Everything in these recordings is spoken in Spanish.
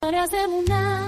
Historias de Muná,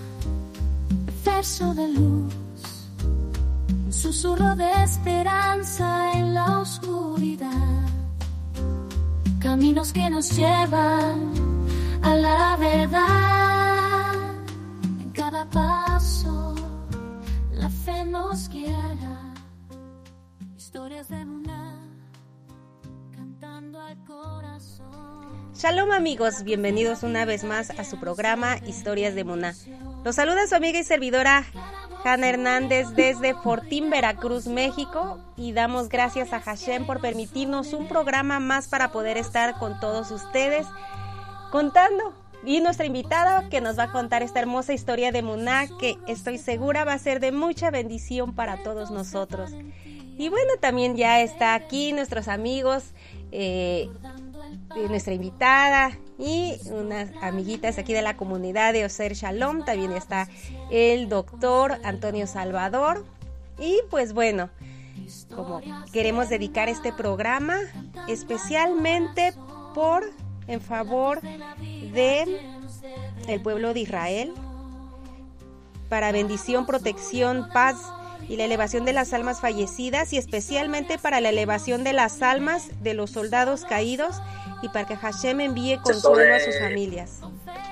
verso de luz, un susurro de esperanza en la oscuridad, caminos que nos llevan a la verdad. En cada paso la fe nos guiará. Historias de Muná, cantando al corazón. Shalom amigos, bienvenidos una vez más a su programa Historias de Muná. Los saluda su amiga y servidora Hanna Hernández desde Fortín, Veracruz, México, y damos gracias a Hashem por permitirnos un programa más para poder estar con todos ustedes contando. Y nuestra invitada que nos va a contar esta hermosa historia de Muná, que estoy segura va a ser de mucha bendición para todos nosotros. Y bueno, también ya está aquí nuestros amigos, nuestra invitada y unas amiguitas aquí de la comunidad de Oser Shalom. También está el doctor Antonio Salvador. Y pues bueno, como queremos dedicar este programa especialmente en favor de el pueblo de Israel, para bendición, protección, paz y la elevación de las almas fallecidas, y especialmente para la elevación de las almas de los soldados caídos, y para que Hashem envíe consuelo a sus familias.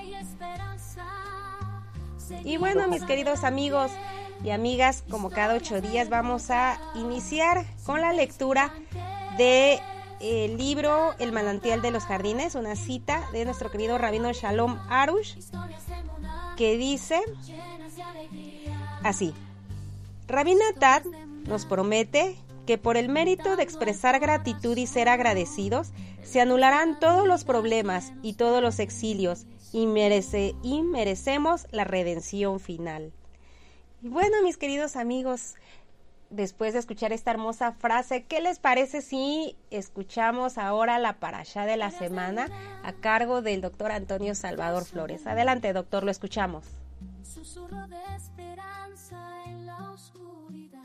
Y bueno, mis queridos amigos y amigas, como cada 8 días vamos a iniciar con la lectura de el libro El manantial de los jardines, una cita de nuestro querido rabino Shalom Arush, que dice así: Rabbi Natán nos promete que por el mérito de expresar gratitud y ser agradecidos, se anularán todos los problemas y todos los exilios, y merecemos la redención final. Y bueno, mis queridos amigos, después de escuchar esta hermosa frase, ¿qué les parece si escuchamos ahora la parashá de la semana a cargo del doctor Antonio Salvador Flores? Adelante, doctor, lo escuchamos. Susurro de esperanza en la oscuridad.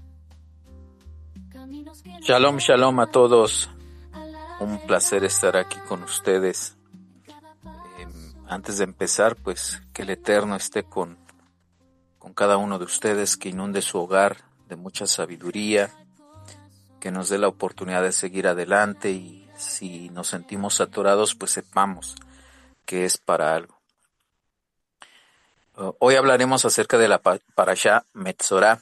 Shalom, shalom a todos. Un placer estar aquí con ustedes. Antes de empezar, pues que el Eterno esté con cada uno de ustedes, que inunde su hogar de mucha sabiduría, que nos dé la oportunidad de seguir adelante, y si nos sentimos atorados, pues sepamos que es para algo. Hoy hablaremos acerca de la parashá Metzorá,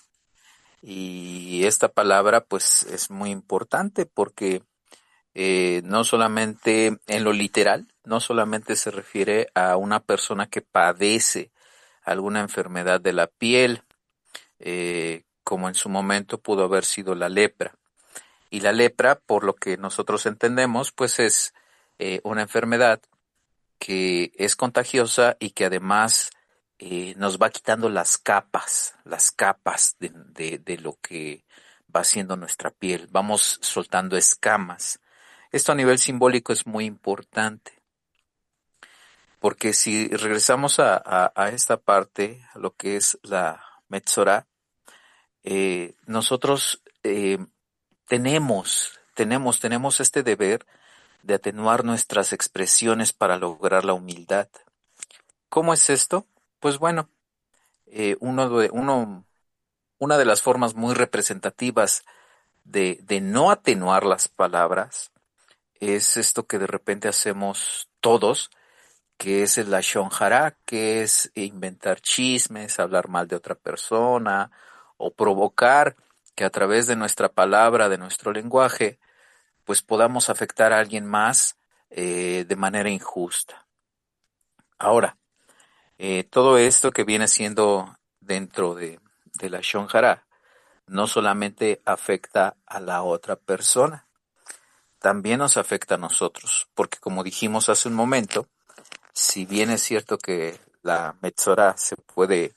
y esta palabra pues es muy importante porque no solamente en lo literal, no solamente se refiere a una persona que padece alguna enfermedad de la piel, como en su momento pudo haber sido la lepra. Y la lepra, por lo que nosotros entendemos, pues es una enfermedad que es contagiosa y que además nos va quitando las capas de lo que va siendo nuestra piel. Vamos soltando escamas. Esto a nivel simbólico es muy importante, porque si regresamos a esta parte, a lo que es la Metzorá, nosotros tenemos este deber de atenuar nuestras expresiones para lograr la humildad. ¿Cómo es esto? Pues bueno, una de las formas muy representativas de no atenuar las palabras es esto que de repente hacemos todos, que es el lashon hara, que es inventar chismes, hablar mal de otra persona, o provocar que a través de nuestra palabra, de nuestro lenguaje, pues podamos afectar a alguien más de manera injusta. Ahora, todo esto que viene siendo dentro de la lashon hara no solamente afecta a la otra persona, también nos afecta a nosotros, porque como dijimos hace un momento, si bien es cierto que la Metzorá se puede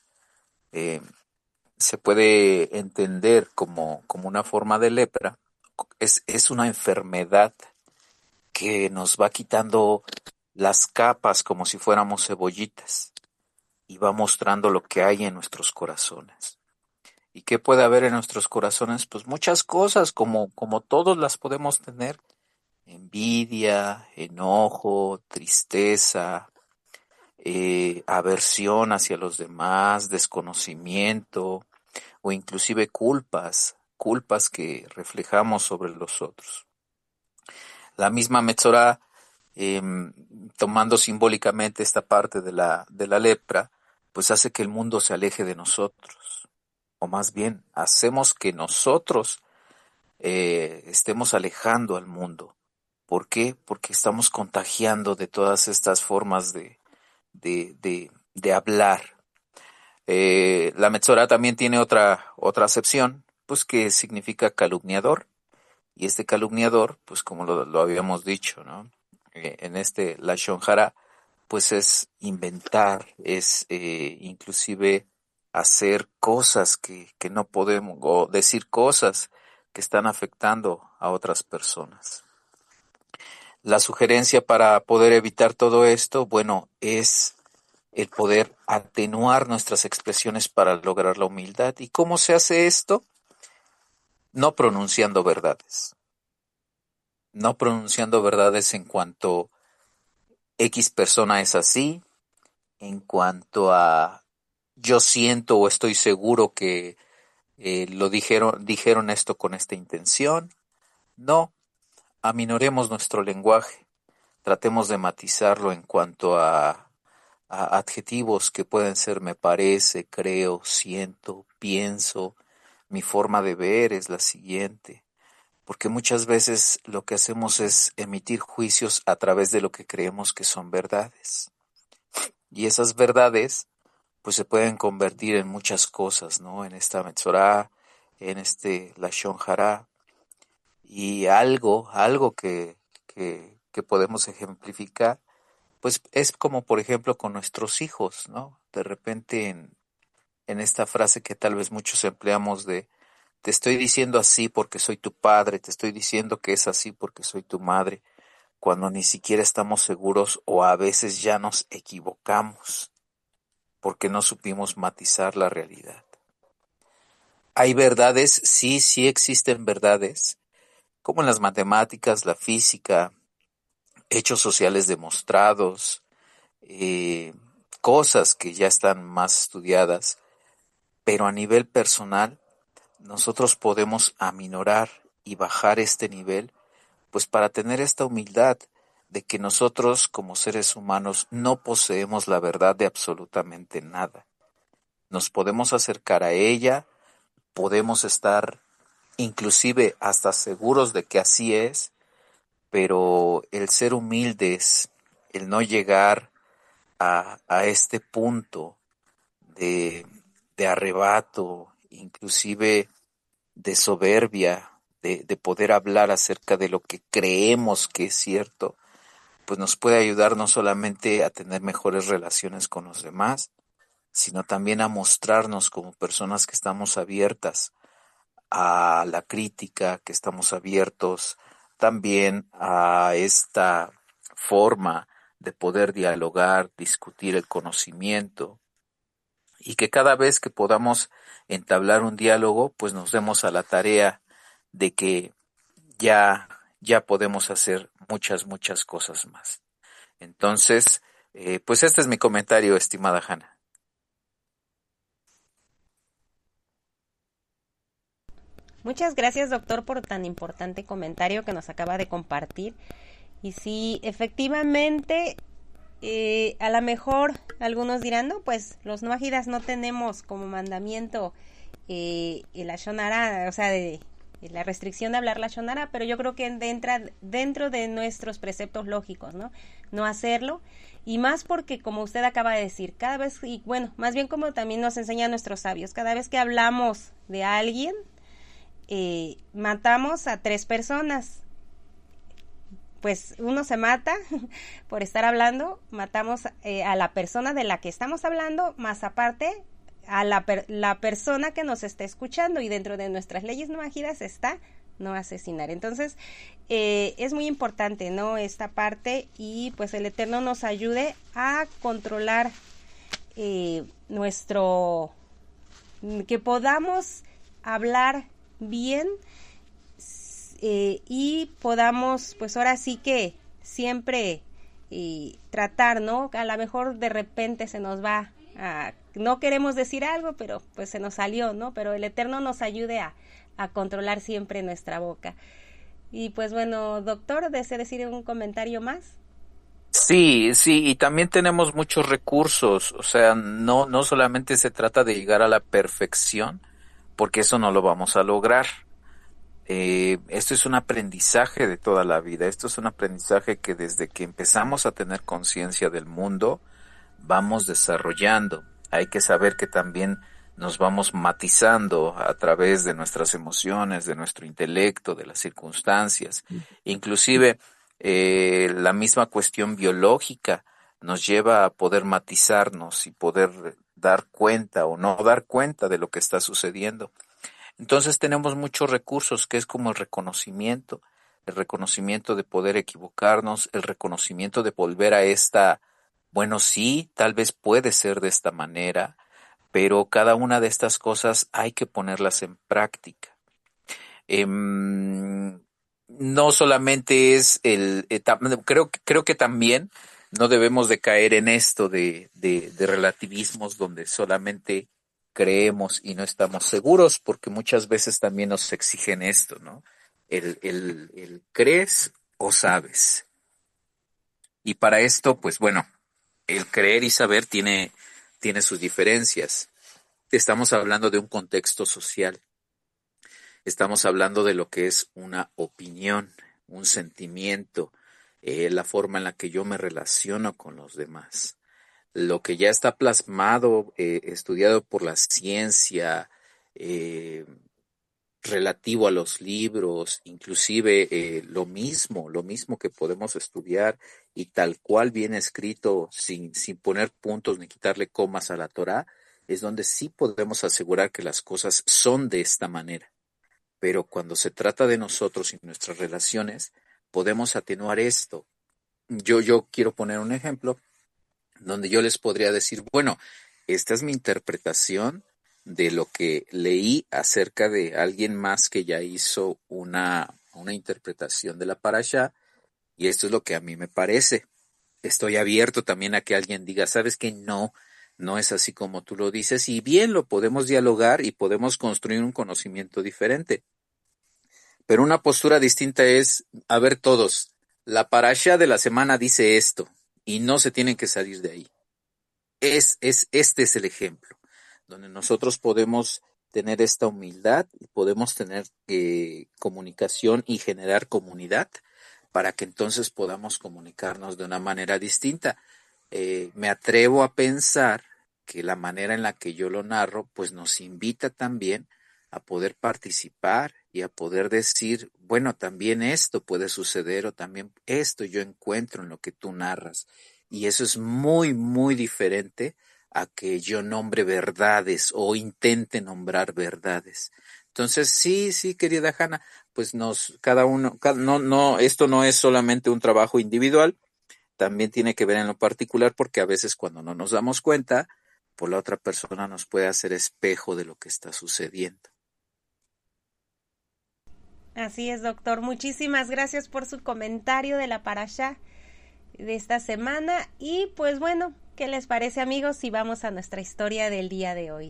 entender como una forma de lepra, es una enfermedad que nos va quitando las capas como si fuéramos cebollitas y va mostrando lo que hay en nuestros corazones. ¿Y qué puede haber en nuestros corazones? Pues muchas cosas, como todos las podemos tener: envidia, enojo, tristeza, aversión hacia los demás, desconocimiento o inclusive culpas que reflejamos sobre los otros. La misma Metzorá, tomando simbólicamente esta parte de la lepra, pues hace que el mundo se aleje de nosotros, o más bien hacemos que nosotros estemos alejando al mundo. ¿Por qué? Porque estamos contagiando de todas estas formas de hablar. La Metzorá también tiene otra acepción, pues que significa calumniador. Y este calumniador, pues como lo habíamos dicho, ¿no? En este Lashon Hara, pues es inventar, es inclusive hacer cosas que no podemos, o decir cosas que están afectando a otras personas. La sugerencia para poder evitar todo esto, bueno, es el poder atenuar nuestras expresiones para lograr la humildad. ¿Y cómo se hace esto? No pronunciando verdades. No pronunciando verdades en cuanto X persona es así, en cuanto a yo siento o estoy seguro que dijeron esto con esta intención. No, aminoremos nuestro lenguaje, tratemos de matizarlo en cuanto a adjetivos que pueden ser me parece, creo, siento, pienso, mi forma de ver es la siguiente. Porque muchas veces lo que hacemos es emitir juicios a través de lo que creemos que son verdades. Y esas verdades pues se pueden convertir en muchas cosas, ¿no? En esta Metzorá, en este Lashon Hara. Y algo que podemos ejemplificar, pues es como por ejemplo con nuestros hijos, ¿no? De repente en esta frase que tal vez muchos empleamos de te estoy diciendo así porque soy tu padre, te estoy diciendo que es así porque soy tu madre, cuando ni siquiera estamos seguros o a veces ya nos equivocamos porque no supimos matizar la realidad. Hay verdades, sí existen verdades, como en las matemáticas, la física, hechos sociales demostrados, cosas que ya están más estudiadas, pero a nivel personal, nosotros podemos aminorar y bajar este nivel, pues para tener esta humildad de que nosotros como seres humanos no poseemos la verdad de absolutamente nada. Nos podemos acercar a ella, podemos estar inclusive hasta seguros de que así es, pero el ser humildes, el no llegar a este punto de arrebato, inclusive de soberbia, de poder hablar acerca de lo que creemos que es cierto, pues nos puede ayudar no solamente a tener mejores relaciones con los demás, sino también a mostrarnos como personas que estamos abiertas a la crítica, que estamos abiertos también a esta forma de poder dialogar, discutir el conocimiento, y que cada vez que podamos entablar un diálogo, pues nos demos a la tarea de que ya podemos hacer muchas cosas más. Entonces, pues este es mi comentario, estimada Hanna. Muchas gracias, doctor, por tan importante comentario que nos acaba de compartir. Y sí, efectivamente, a lo mejor algunos dirán, no, pues los noajidas no tenemos como mandamiento el Lashon Hara, o sea, de la restricción de hablar Lashon Hara, pero yo creo que entra dentro de nuestros preceptos lógicos, ¿no? No hacerlo, y más porque, como usted acaba de decir, cada vez, y bueno, más bien como también nos enseñan nuestros sabios, cada vez que hablamos de alguien, matamos a 3 personas. Pues uno se mata por estar hablando, matamos a la persona de la que estamos hablando, más aparte a la persona que nos está escuchando, y dentro de nuestras leyes noajidas está no asesinar. Entonces es muy importante, ¿no?, esta parte, y pues el Eterno nos ayude a controlar que podamos hablar bien, y podamos, pues ahora sí que siempre y tratar, ¿no? A lo mejor de repente se nos va, no queremos decir algo, pero pues se nos salió, ¿no? Pero el Eterno nos ayude a controlar siempre nuestra boca. Y pues bueno, doctor, ¿desea decir un comentario más? Sí, sí, y también tenemos muchos recursos, o sea, no solamente se trata de llegar a la perfección, porque eso no lo vamos a lograr. Esto es un aprendizaje de toda la vida, esto es un aprendizaje que desde que empezamos a tener conciencia del mundo, vamos desarrollando. Hay que saber que también nos vamos matizando a través de nuestras emociones, de nuestro intelecto, de las circunstancias. Inclusive la misma cuestión biológica nos lleva a poder matizarnos y poder dar cuenta o no dar cuenta de lo que está sucediendo. Entonces tenemos muchos recursos que es como el reconocimiento de poder equivocarnos, el reconocimiento de volver a esta, bueno, sí, tal vez puede ser de esta manera, pero cada una de estas cosas hay que ponerlas en práctica. No solamente es creo que también no debemos de caer en esto de relativismos donde solamente creemos y no estamos seguros, porque muchas veces también nos exigen esto, ¿no? El crees o sabes. Y para esto, pues bueno, el creer y saber tiene sus diferencias. Estamos hablando de un contexto social. Estamos hablando de lo que es una opinión, un sentimiento, la forma en la que yo me relaciono con los demás. Lo que ya está plasmado, estudiado por la ciencia, eh, relativo a los libros, inclusive lo mismo que podemos estudiar y tal cual viene escrito sin poner puntos ni quitarle comas a la Torá, es donde sí podemos asegurar que las cosas son de esta manera. Pero cuando se trata de nosotros y nuestras relaciones, podemos atenuar esto. Yo quiero poner un ejemplo donde yo les podría decir, bueno, esta es mi interpretación de lo que leí acerca de alguien más que ya hizo una interpretación de la parashá, y esto es lo que a mí me parece. Estoy abierto también a que alguien diga, sabes que no es así como tú lo dices, y bien lo podemos dialogar y podemos construir un conocimiento diferente. Pero una postura distinta es, a ver todos, la parashá de la semana dice esto, y no se tienen que salir de ahí. Este es el ejemplo, donde nosotros podemos tener esta humildad y podemos tener comunicación y generar comunidad para que entonces podamos comunicarnos de una manera distinta. Me atrevo a pensar que la manera en la que yo lo narro, pues nos invita también a poder participar y a poder decir, bueno, también esto puede suceder o también esto yo encuentro en lo que tú narras. Y eso es muy, muy diferente a que yo nombre verdades o intente nombrar verdades. Entonces, sí, querida Hanna, pues esto no es solamente un trabajo individual, también tiene que ver en lo particular porque a veces cuando no nos damos cuenta, pues la otra persona nos puede hacer espejo de lo que está sucediendo. Así es, doctor. Muchísimas gracias por su comentario de la parashá de esta semana. Y pues bueno, ¿qué les parece, amigos, si vamos a nuestra historia del día de hoy?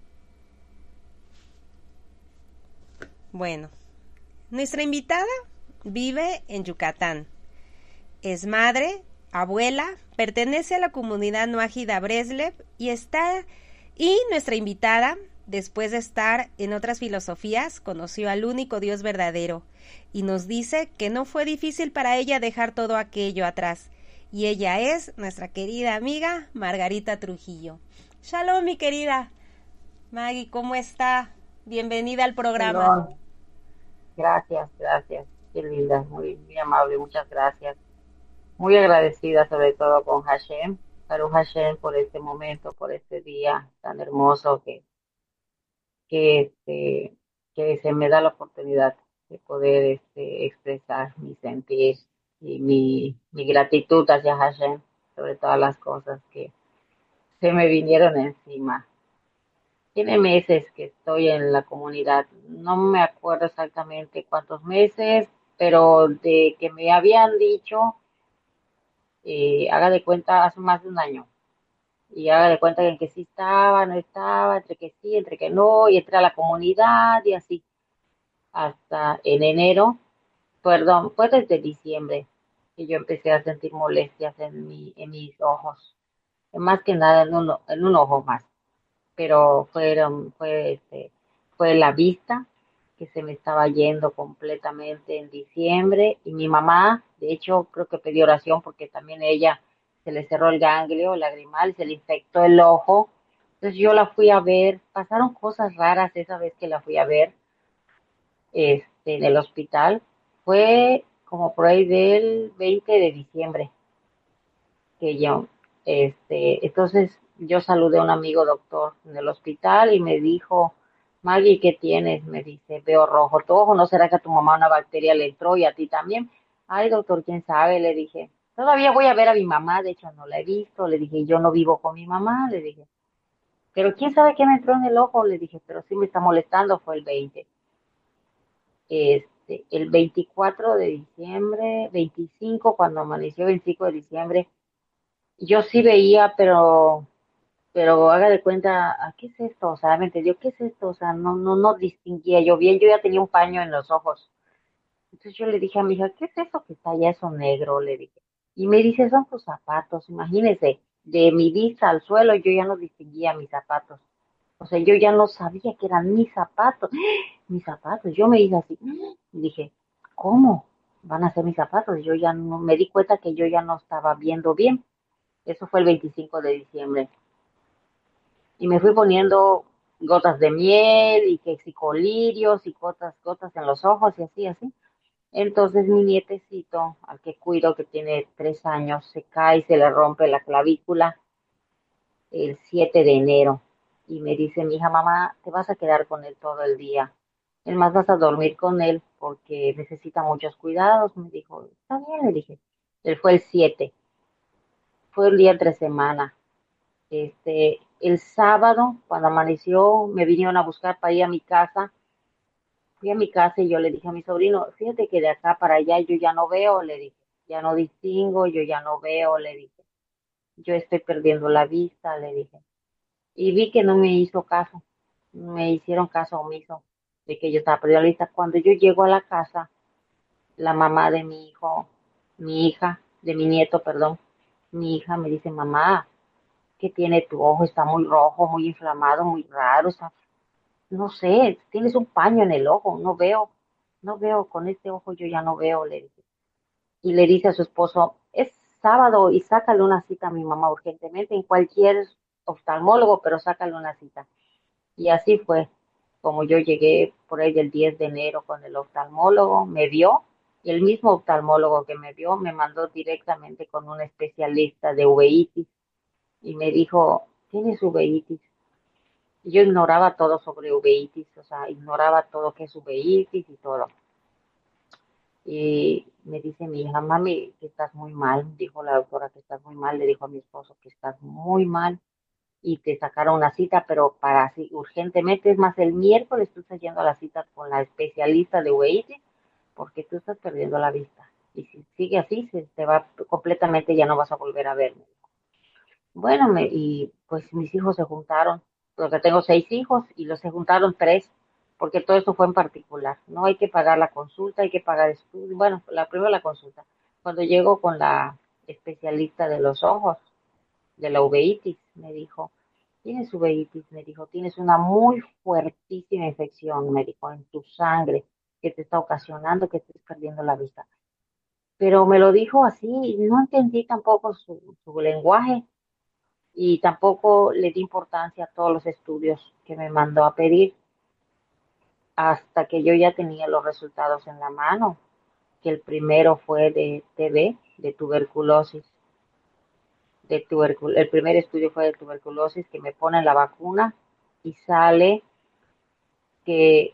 Bueno, nuestra invitada vive en Yucatán. Es madre, abuela, pertenece a la comunidad Nuágida Breslev y nuestra invitada, después de estar en otras filosofías, conoció al único Dios verdadero y nos dice que no fue difícil para ella dejar todo aquello atrás. Y ella es nuestra querida amiga Margarita Trujillo. Shalom, mi querida Maggie, ¿cómo está? Bienvenida al programa. Perdón. Gracias. Qué linda, muy amable, muchas gracias. Muy agradecida sobre todo con Hashem, Baruch Hashem, por este momento, por este día tan hermoso que, este, que se me da la oportunidad de poder expresar mi sentir y mi gratitud hacia Hashem sobre todas las cosas que se me vinieron encima. Tiene meses que estoy en la comunidad, no me acuerdo exactamente cuántos meses, pero de que me habían dicho, haga de cuenta, hace más de un año. Y haga de cuenta que en que sí estaba, no estaba, entre que sí, entre que no, y entré a la comunidad y así, hasta en enero, perdón, fue desde diciembre que yo empecé a sentir molestias en mis ojos, más que nada en un ojo más, pero fue la vista que se me estaba yendo completamente en diciembre y mi mamá, de hecho, creo que pidió oración porque también ella se le cerró el ganglio lagrimal, se le infectó el ojo. Entonces yo la fui a ver, pasaron cosas raras esa vez que la fui a ver, en el hospital. Fue como por ahí del 20 de diciembre que yo, entonces yo saludé a un amigo doctor en el hospital y me dijo, Maggie, ¿qué tienes? Me dice, veo rojo tu ojo, ¿no será que a tu mamá una bacteria le entró y a ti también? Ay, doctor, quién sabe, le dije. Todavía voy a ver a mi mamá, de hecho no la he visto, le dije, yo no vivo con mi mamá, le dije. Pero quién sabe qué me entró en el ojo, le dije, pero sí me está molestando, fue el 20. El 24 de diciembre, 25, cuando amaneció 25 de diciembre, yo sí veía, pero haga de cuenta, ¿qué es esto? O sea, me entendió, ¿qué es esto? O sea, no distinguía yo bien, yo ya tenía un paño en los ojos. Entonces yo le dije a mi hija, ¿qué es eso que está allá, eso negro? Le dije. Y me dice, son tus zapatos, imagínese, de mi vista al suelo yo ya no distinguía mis zapatos. O sea, yo ya no sabía que eran mis zapatos. Mis zapatos, yo me hice así. Y dije, ¿cómo van a ser mis zapatos? Yo ya no, me di cuenta que yo ya no estaba viendo bien. Eso fue el 25 de diciembre. Y me fui poniendo gotas de miel y que si colirios y gotas en los ojos y así, así. Entonces mi nietecito, al que cuido, que tiene 3 años, se cae y se le rompe la clavícula el 7 de enero. Y me dice mi hija, mamá, te vas a quedar con él todo el día. Es más, vas a dormir con él porque necesita muchos cuidados. Me dijo, está bien, le dije. Él fue el 7, fue un día entre semana. El sábado, cuando amaneció, me vinieron a buscar para ir a mi casa. Fui a mi casa y yo le dije a mi sobrino, fíjate que de acá para allá yo ya no veo, le dije, ya no distingo, yo ya no veo, le dije, yo estoy perdiendo la vista, le dije. Y vi que no me hizo caso, me hicieron caso omiso de que yo estaba perdiendo la vista. Cuando yo llego a la casa, la mamá de mi hijo, mi hija, de mi nieto, perdón, mi hija me dice, mamá, ¿qué tiene tu ojo? Está muy rojo, muy inflamado, muy raro, está, no sé, tienes un paño en el ojo, no veo, con este ojo yo ya no veo, le dije. Y le dice a su esposo, es sábado y sácale una cita a mi mamá urgentemente en cualquier oftalmólogo, pero sácale una cita. Y así fue como yo llegué por ahí del 10 de enero con el oftalmólogo, me vio, y el mismo oftalmólogo que me vio me mandó directamente con un especialista de uveitis y me dijo, tienes uveitis. Y yo ignoraba todo sobre uveitis, o sea, ignoraba todo que es uveitis y todo. Y me dice mi hija, mami, que estás muy mal, dijo la doctora que estás muy mal, le dijo a mi esposo que estás muy mal y te sacaron una cita, pero para así urgentemente, es más, el miércoles tú estás yendo a la cita con la especialista de uveitis porque tú estás perdiendo la vista. Y si sigue así, se te va completamente, ya no vas a volver a verme. Bueno, y pues mis hijos se juntaron, porque tengo 6 hijos y los se juntaron 3, porque todo esto fue en particular. No hay que pagar la consulta, hay que pagar estudios. Bueno, primero la consulta. Cuando llego con la especialista de los ojos, de la uveitis, me dijo, tienes uveitis, me dijo, tienes una muy fuertísima infección, me dijo, en tu sangre, que te está ocasionando que estés perdiendo la vista. Pero me lo dijo así, y no entendí tampoco su lenguaje y tampoco le di importancia a todos los estudios que me mandó a pedir hasta que yo ya tenía los resultados en la mano, que el primero fue de TB, de tuberculosis, el primer estudio fue de tuberculosis, que me ponen la vacuna y sale que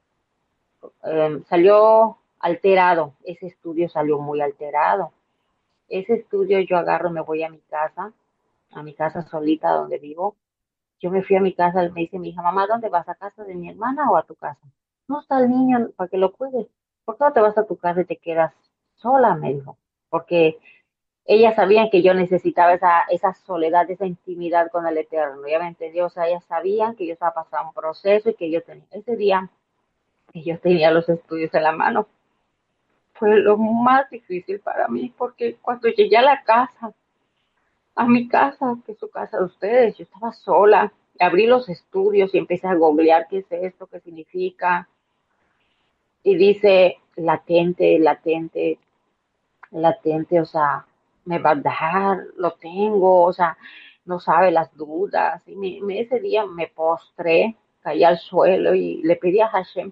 salió alterado, ese estudio salió muy alterado. Ese estudio yo agarro, me voy a mi casa solita donde vivo. Yo me fui a mi casa, me dice mi hija, mamá, ¿dónde vas? ¿A casa de mi hermana o a tu casa? No está el niño para que lo cuides. ¿Por qué no te vas a tu casa y te quedas sola? Me dijo. Porque ellas sabían que yo necesitaba esa soledad, esa intimidad con el Eterno, ya me entendió, o sea, ellas sabían que yo estaba pasando un proceso y que yo tenía, ese día que yo tenía los estudios en la mano, fue lo más difícil para mí, porque cuando llegué a la casa, a mi casa, que es su casa de ustedes, yo estaba sola, abrí los estudios y empecé a googlear qué es esto, qué significa, y dice latente, latente, latente, o sea, me va a dar, lo tengo, o sea, no sabe las dudas. Y ese día me postré, caí al suelo y le pedí a Hashem.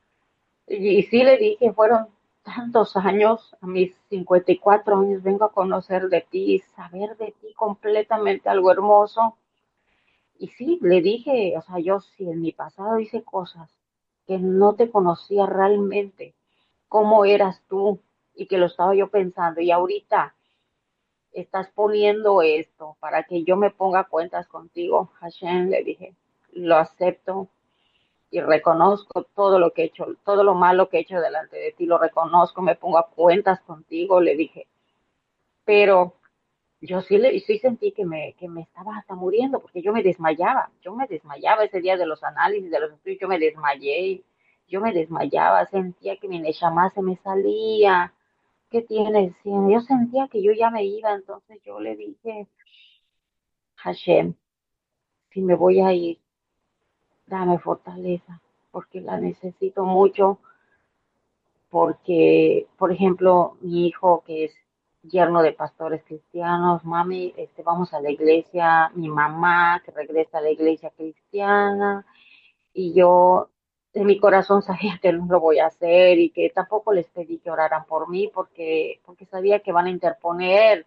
Y sí le dije, fueron tantos años, a mis 54 años vengo a conocer de ti, saber de ti completamente algo hermoso. Y sí, le dije, o sea, yo sí en mi pasado hice cosas que no te conocía realmente, cómo eras tú y que lo estaba yo pensando. Y ahorita estás poniendo esto para que yo me ponga cuentas contigo. Hashem, le dije, lo acepto y reconozco todo lo que he hecho, todo lo malo que he hecho delante de ti, lo reconozco, me pongo a cuentas contigo, le dije, pero yo sí sentí que me estaba hasta muriendo, porque yo me desmayaba ese día de los análisis, de los estudios, yo me desmayé, yo me desmayaba, sentía que mi neshama se me salía. ¿Qué tienes? Sí, yo sentía que yo ya me iba, entonces yo le dije, Hashem, si me voy a ir, dame fortaleza, porque la necesito mucho, porque, por ejemplo, mi hijo que es yerno de pastores cristianos, mami, vamos a la iglesia, mi mamá que regresa a la iglesia cristiana, y yo en mi corazón sabía que no lo voy a hacer y que tampoco les pedí que oraran por mí porque sabía que van a interponer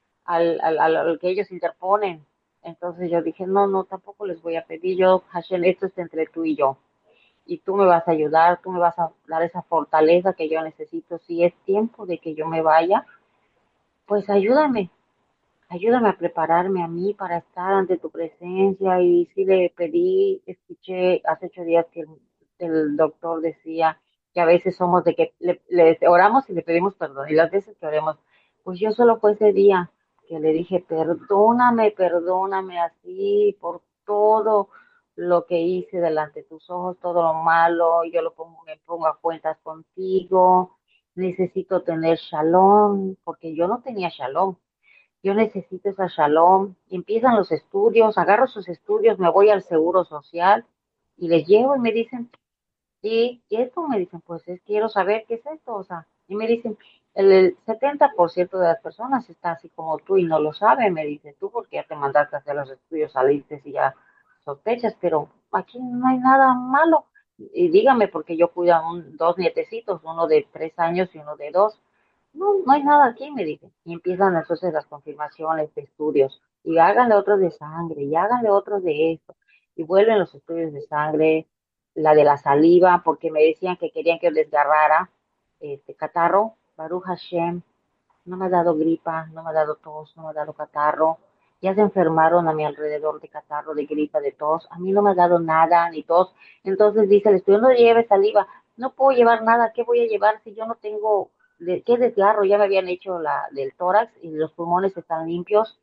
al que ellos interponen. Entonces yo dije, no, no, tampoco les voy a pedir. Yo, Hashem, esto es entre tú y yo. Y tú me vas a ayudar, tú me vas a dar esa fortaleza que yo necesito. Si es tiempo de que yo me vaya, pues ayúdame a prepararme a mí para estar ante tu presencia. Y sí le pedí, escuché hace 8 días que el doctor decía que a veces somos de que le oramos y le pedimos perdón, y las veces que oremos, pues yo solo fue ese día que le dije, perdóname, perdóname así por todo lo que hice delante de tus ojos, todo lo malo, yo me pongo a cuentas contigo, necesito tener shalom, porque yo no tenía shalom, yo necesito esa shalom. Empiezan los estudios, agarro sus estudios, me voy al seguro social y les llevo y me dicen, y esto me dicen, pues quiero saber qué es esto, o sea, y me dicen, el 70% de las personas está así como tú y no lo sabe, me dice tú, porque ya te mandaste a hacer los estudios, saliste y ya sospechas, pero aquí no hay nada malo. Y dígame, porque yo cuido a dos nietecitos, uno de 3 años y uno de 2. No, no hay nada aquí, me dicen. Y empiezan entonces las confirmaciones de estudios. Y háganle otros de sangre, y háganle otros de esto. Y vuelven los estudios de sangre, la de la saliva, porque me decían que querían que desgarrara catarro. Baruch Hashem, no me ha dado gripa, no me ha dado tos, no me ha dado catarro. Ya se enfermaron a mi alrededor de catarro, de gripa, de tos. A mí no me ha dado nada, ni tos. Entonces dice el estudio, no lleve saliva. No puedo llevar nada. ¿Qué voy a llevar si yo no tengo, qué desgarro? Ya me habían hecho la del tórax y los pulmones están limpios.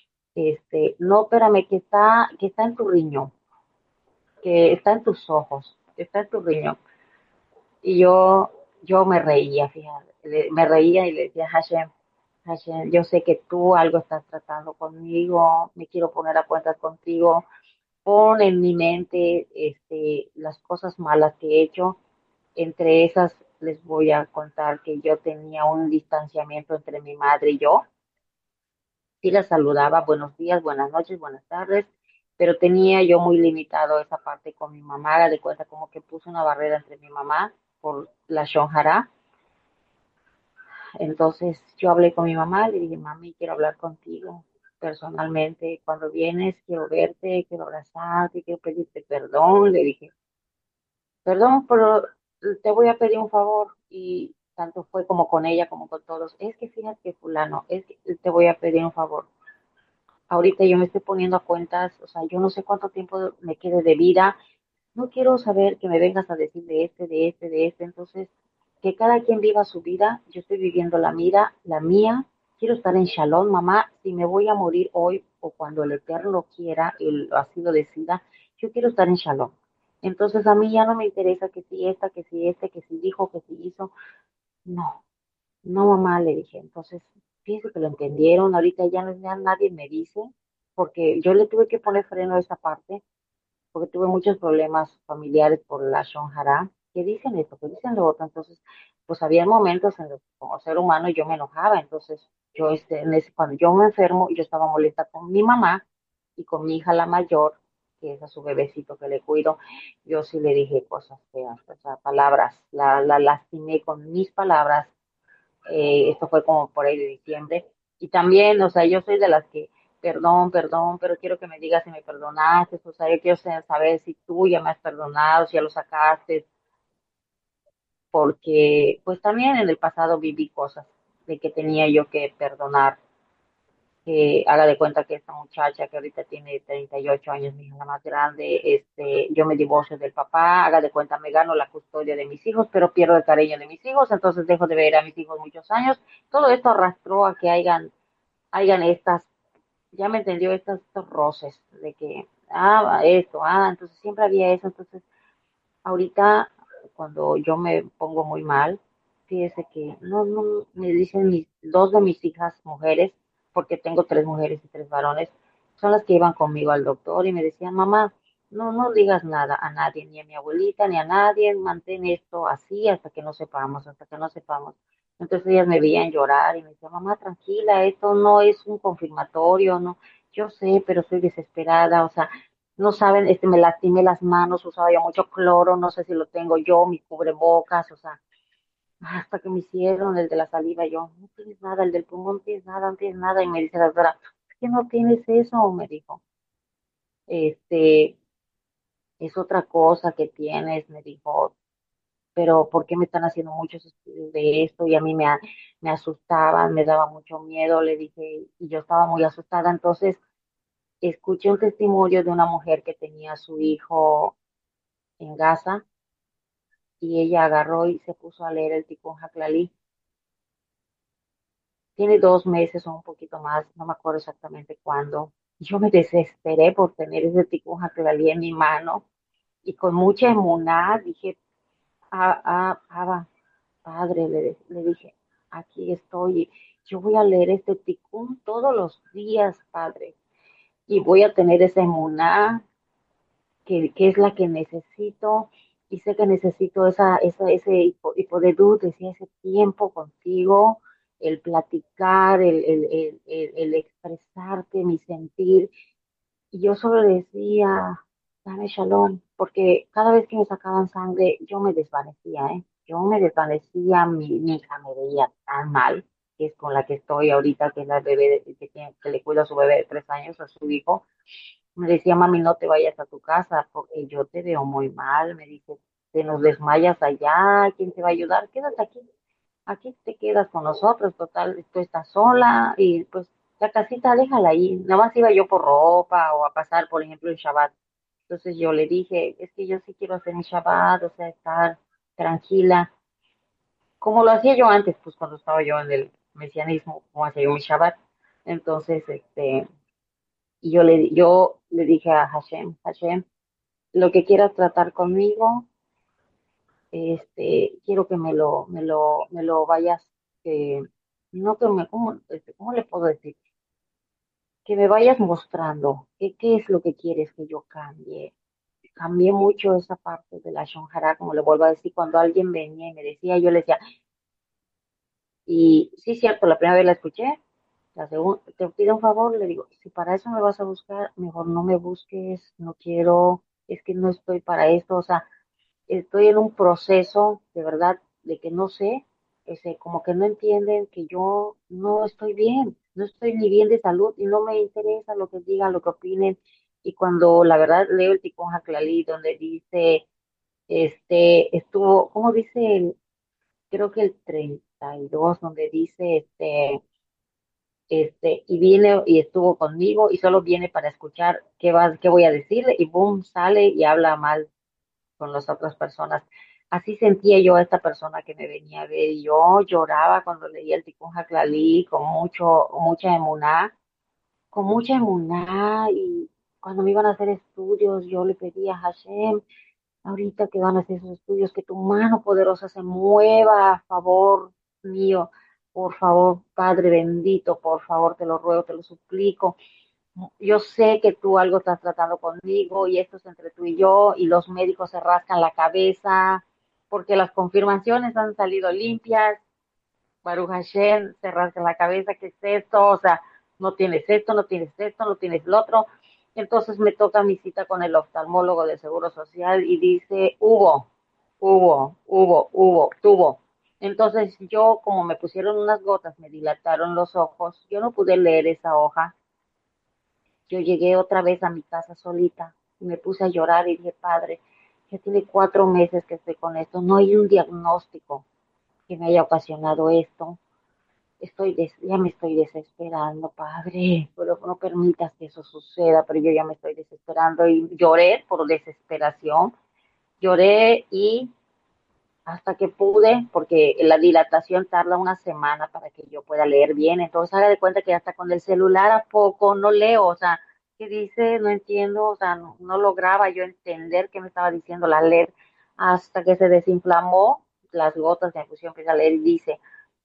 No, espérame, que está en tu riñón, que está en tus ojos, que está en tu riñón. Y yo me reía, fíjate, me reía y le decía, Hashem, Hashem, yo sé que tú algo estás tratando conmigo, me quiero poner a cuentas contigo, pon en mi mente las cosas malas que he hecho, entre esas les voy a contar que yo tenía un distanciamiento entre mi madre y yo, sí la saludaba, buenos días, buenas noches, buenas tardes, pero tenía yo muy limitado esa parte con mi mamá, haga de cuenta como que puse una barrera entre mi mamá por la Shonjara. Entonces yo hablé con mi mamá, le dije, mami, quiero hablar contigo personalmente, cuando vienes quiero verte, quiero abrazarte, quiero pedirte perdón, le dije, perdón, pero te voy a pedir un favor, y tanto fue como con ella como con todos, es que fíjate que fulano, es que te voy a pedir un favor. Ahorita yo me estoy poniendo a cuentas, o sea, yo no sé cuánto tiempo me quede de vida, no quiero saber que me vengas a decir de este, entonces, que cada quien viva su vida, yo estoy viviendo la mía, quiero estar en Shalom, mamá, si me voy a morir hoy o cuando el Eterno quiera, así lo decida, yo quiero estar en Shalom. Entonces a mí ya no me interesa que si esta, que si este, que si dijo, que si hizo. No, no, mamá, le dije. Entonces, fíjese que lo entendieron. Ahorita ya, ya nadie me dice, porque yo le tuve que poner freno a esa parte, porque tuve muchos problemas familiares por la Shonjara, que dicen esto, que dicen lo otro. Entonces, pues había momentos en los que como ser humano yo me enojaba. Entonces, yo cuando yo me enfermo, yo estaba molesta con mi mamá y con mi hija la mayor, que es a su bebecito que le cuido. Yo sí le dije cosas feas, o sea, palabras, la lastimé con mis palabras. Esto fue como por ahí de diciembre. Y también, o sea, yo soy de las que, perdón, perdón, pero quiero que me digas si me perdonaste, o sea, yo quiero saber si tú ya me has perdonado, si ya lo sacaste, porque pues también en el pasado viví cosas de que tenía yo que perdonar. Haga de cuenta que esta muchacha que ahorita tiene 38 años, mi hija la más grande, yo me divorcio del papá, haga de cuenta me gano la custodia de mis hijos, pero pierdo el cariño de mis hijos, entonces dejo de ver a mis hijos muchos años. Todo esto arrastró a que hayan estas, ya me entendió, estos roces de que, esto, entonces siempre había eso. Entonces ahorita, cuando yo me pongo muy mal, fíjese que no, me dicen dos de mis hijas mujeres, porque tengo tres mujeres y tres varones, son las que iban conmigo al doctor y me decían, mamá, no digas nada a nadie, ni a mi abuelita, ni a nadie, mantén esto así hasta que no sepamos, hasta que no sepamos. Entonces ellas me veían llorar y me decían, mamá, tranquila, esto no es un confirmatorio, no, yo sé, pero estoy desesperada, o sea, no saben, me lastimé las manos, usaba yo mucho cloro, no sé si lo tengo yo, mi cubrebocas, o sea, hasta que me hicieron el de la saliva, yo, no tienes nada, el del pulmón, no tienes nada, no tienes nada, y me dice la doctora, ¿por qué no tienes eso? Me dijo, este, es otra cosa que tienes, me dijo, pero ¿por qué me están haciendo muchos estudios de esto? Y a mí me asustaban, me daba mucho miedo, le dije, y yo estaba muy asustada. Entonces escuché un testimonio de una mujer que tenía a su hijo en Gaza y ella agarró y se puso a leer el Tikkun HaKlali. Tiene 2 meses o un poquito más, no me acuerdo exactamente cuándo. Yo me desesperé por tener ese Tikkun HaKlali en mi mano y con mucha emuná dije, Abba, Padre, le dije, aquí estoy, yo voy a leer este Tikkun todos los días, Padre, y voy a tener esa emuná que es la que necesito, y sé que necesito ese hipodedut, decía, ese tiempo contigo, el platicar, el expresarte, mi sentir. Y yo solo decía, dame shalom, porque cada vez que me sacaban sangre, yo me desvanecía, ¿eh? Yo me desvanecía, mi hija me veía tan mal, que es con la que estoy ahorita, que es la bebé que le cuida a su bebé de 3 años, a su hijo. Me decía, mami, no te vayas a tu casa porque yo te veo muy mal. Me dice, te nos desmayas allá, ¿quién te va a ayudar? Quédate aquí, aquí te quedas con nosotros, total, tú estás sola y pues la casita déjala ahí. Nada más iba yo por ropa o a pasar, por ejemplo, el Shabbat. Entonces yo le dije, es que yo sí quiero hacer mi Shabbat, o sea, estar tranquila, como lo hacía yo antes, pues cuando estaba yo en el mesianismo, como hacía yo mi Shabbat. Entonces, y yo le dije a Hashem, Hashem, lo que quieras tratar conmigo, quiero que me lo vayas, eh, no que ¿cómo le puedo decir? Que me vayas mostrando qué es lo que quieres que yo cambie. Cambié mucho esa parte de la shonjara, como le vuelvo a decir, cuando alguien venía y me decía, yo le decía, y sí, cierto, la primera vez la escuché, la segunda, te pido un favor, le digo, si para eso me vas a buscar, mejor no me busques, no quiero, es que no estoy para esto, o sea, estoy en un proceso de verdad de que no sé, como que no entienden que yo no estoy bien, no estoy ni bien de salud y no me interesa lo que digan, lo que opinen. Y cuando la verdad leo el Tikkun HaKlali donde dice, ¿cómo dice? Creo que el 32 donde dice, y vine y estuvo conmigo y solo viene para escuchar qué voy a decirle y boom, sale y habla mal con las otras personas. Así sentía yo a esta persona que me venía a ver y yo lloraba cuando leía el Tikkun HaKlali con mucha emuná y cuando me iban a hacer estudios yo le pedía a Hashem, ahorita que van a hacer esos estudios, que tu mano poderosa se mueva a favor mío, por favor, Padre bendito, por favor, te lo ruego, te lo suplico. Yo sé que tú algo estás tratando conmigo y esto es entre tú y yo y los médicos se rascan la cabeza porque las confirmaciones han salido limpias. Baruch Hashem se rasca la cabeza, ¿qué es esto? O sea, no tienes esto, no tienes esto, no tienes lo otro. Entonces me toca mi cita con el oftalmólogo del Seguro Social y dice, tuvo. Entonces yo, como me pusieron unas gotas, me dilataron los ojos, yo no pude leer esa hoja. Yo llegué otra vez a mi casa solita y me puse a llorar y dije, Padre, ya tiene 4 meses que estoy con esto, no hay un diagnóstico que me haya ocasionado esto. Ya me estoy desesperando, Padre, pero no permitas que eso suceda, pero yo ya me estoy desesperando y lloré por desesperación, lloré y hasta que pude, porque la dilatación tarda una semana para que yo pueda leer bien, entonces haga de cuenta que hasta con el celular a poco no leo, o sea, ¿qué dice? No entiendo, o sea, no lograba yo entender qué me estaba diciendo la leer, hasta que se desinflamó las gotas de infusión, empieza a leer y dice,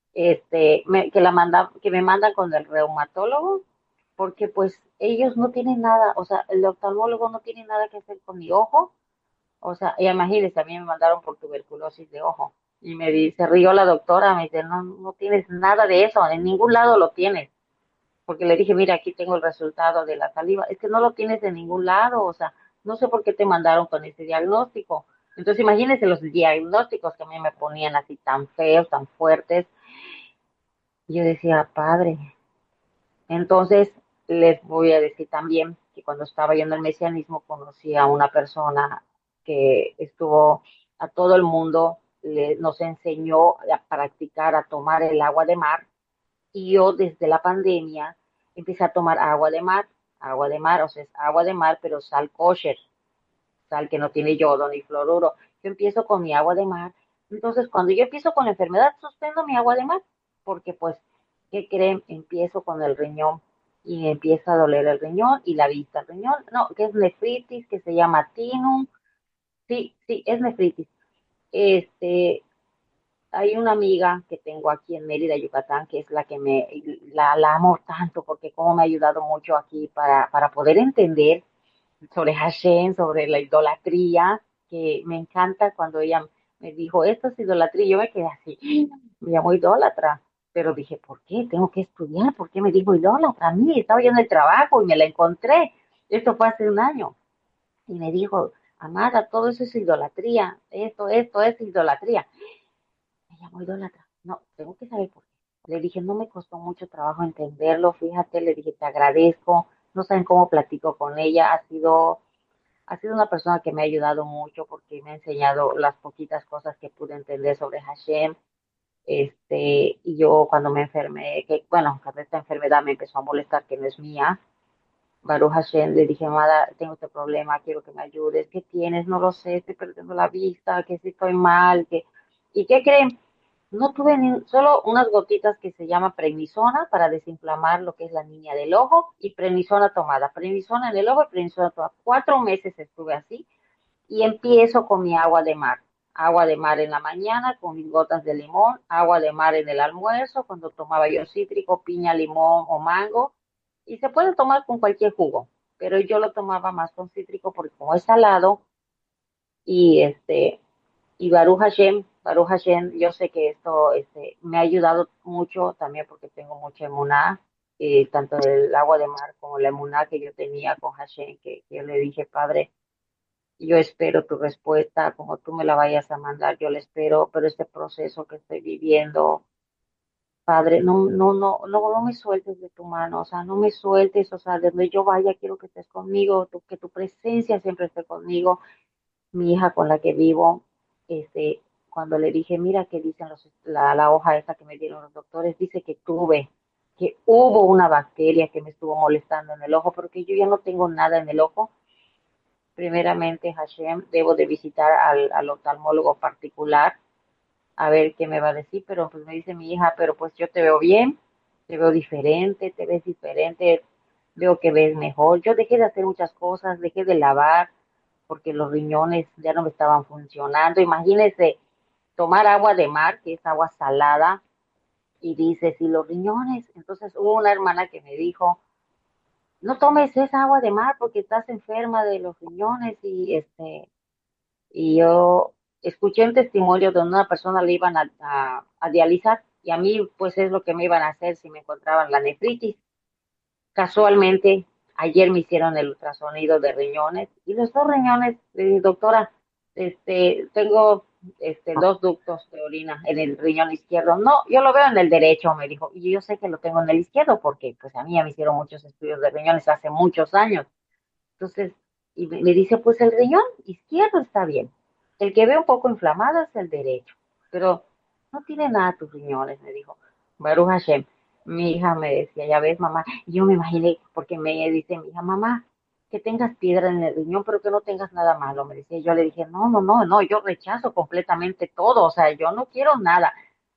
que me mandan con el reumatólogo, porque pues ellos no tienen nada, o sea, el oftalmólogo no tiene nada que hacer con mi ojo, o sea, y imagínense, a mí me mandaron por tuberculosis de ojo. Y me dice, rió la doctora, me dice, no, no tienes nada de eso, en ningún lado lo tienes. Porque le dije, mira, aquí tengo el resultado de la saliva. Es que no lo tienes en ningún lado, o sea, no sé por qué te mandaron con ese diagnóstico. Entonces, imagínense los diagnósticos que a mí me ponían así tan feos, tan fuertes. Y yo decía, padre. Entonces, les voy a decir también que cuando estaba yo en el mesianismo conocí a una persona que estuvo a todo el mundo, nos enseñó a practicar, a tomar el agua de mar y yo desde la pandemia empecé a tomar agua de mar, o sea, es agua de mar, pero sal kosher, sal que no tiene yodo ni fluoruro. Yo empiezo con mi agua de mar. Entonces, cuando yo empiezo con la enfermedad, suspendo mi agua de mar, porque pues, ¿qué creen? Empiezo con el riñón y me empieza a doler el riñón y la vista. El riñón, no, que es nefritis, que se llama tinum. Sí, sí, es nefritis. Este, hay una amiga que tengo aquí en Mérida, Yucatán, que es la que la amo tanto porque como me ha ayudado mucho aquí para poder entender sobre Hashem, sobre la idolatría, que me encanta cuando ella me dijo, esto es idolatría, yo me quedé así, me llamó idólatra, pero dije, ¿por qué? Tengo que estudiar, ¿por qué me dijo idólatra a mí? Estaba yo en el trabajo y me la encontré, esto fue hace un año, y me dijo, amada, todo eso es idolatría, esto es idolatría. Me llamó idólatra, no, tengo que saber por qué. Le dije, no me costó mucho trabajo entenderlo, fíjate, le dije, te agradezco, no saben cómo platico con ella, ha sido una persona que me ha ayudado mucho porque me ha enseñado las poquitas cosas que pude entender sobre Hashem. Y yo cuando me enfermé, que bueno, cuando esta enfermedad me empezó a molestar, que no es mía, Baruch Hashem, le dije, Amada, tengo este problema, quiero que me ayudes. ¿Qué tienes? No lo sé, estoy perdiendo la vista, que si estoy mal, que... ¿Y qué creen? No tuve ni solo unas gotitas que se llama prednisona para desinflamar lo que es la niña del ojo y prednisona tomada. Prednisona en el ojo y prednisona tomada. 4 meses estuve así y empiezo con mi agua de mar. Agua de mar en la mañana con mis gotas de limón, agua de mar en el almuerzo, cuando tomaba yo cítrico, piña, limón o mango. Y se puede tomar con cualquier jugo, pero yo lo tomaba más con cítrico porque como es salado y y Baruch Hashem, yo sé que esto me ha ayudado mucho también porque tengo mucha emuná, tanto el agua de mar como la emuná que yo tenía con Hashem, que yo le dije, Padre, yo espero tu respuesta, como tú me la vayas a mandar, yo la espero, pero este proceso que estoy viviendo, Padre, no me sueltes de tu mano, o sea, no me sueltes, o sea, de donde yo vaya, quiero que estés conmigo, que tu presencia siempre esté conmigo. Mi hija con la que vivo, cuando le dije, mira qué dicen la hoja esta que me dieron los doctores, dice que hubo una bacteria que me estuvo molestando en el ojo, porque yo ya no tengo nada en el ojo, primeramente, Hashem, debo de visitar al oftalmólogo particular a ver qué me va a decir, pero pues me dice mi hija, pero pues yo te veo bien, te veo diferente, te ves diferente, veo que ves mejor. Yo dejé de hacer muchas cosas, dejé de lavar porque los riñones ya no me estaban funcionando. Imagínese tomar agua de mar, que es agua salada, y dice, si los riñones, entonces hubo una hermana que me dijo, no tomes esa agua de mar porque estás enferma de los riñones y yo escuché un testimonio donde una persona le iban a dializar y a mí pues es lo que me iban a hacer si me encontraban la nefritis. Casualmente, ayer me hicieron el ultrasonido de riñones y los dos riñones, le dije, doctora, tengo dos ductos de orina en el riñón izquierdo. No, yo lo veo en el derecho, me dijo, y yo sé que lo tengo en el izquierdo porque pues a mí ya me hicieron muchos estudios de riñones hace muchos años. Entonces, y me dice, pues el riñón izquierdo está bien. El que ve un poco inflamado es el derecho, pero no tiene nada tus riñones, me dijo. Baruch Hashem. Mi hija me decía, ya ves, mamá, y yo me imaginé, porque me dice mi hija, mamá, que tengas piedra en el riñón, pero que no tengas nada malo, me decía. Yo le dije, no, no, no, no, yo rechazo completamente todo, o sea, yo no quiero nada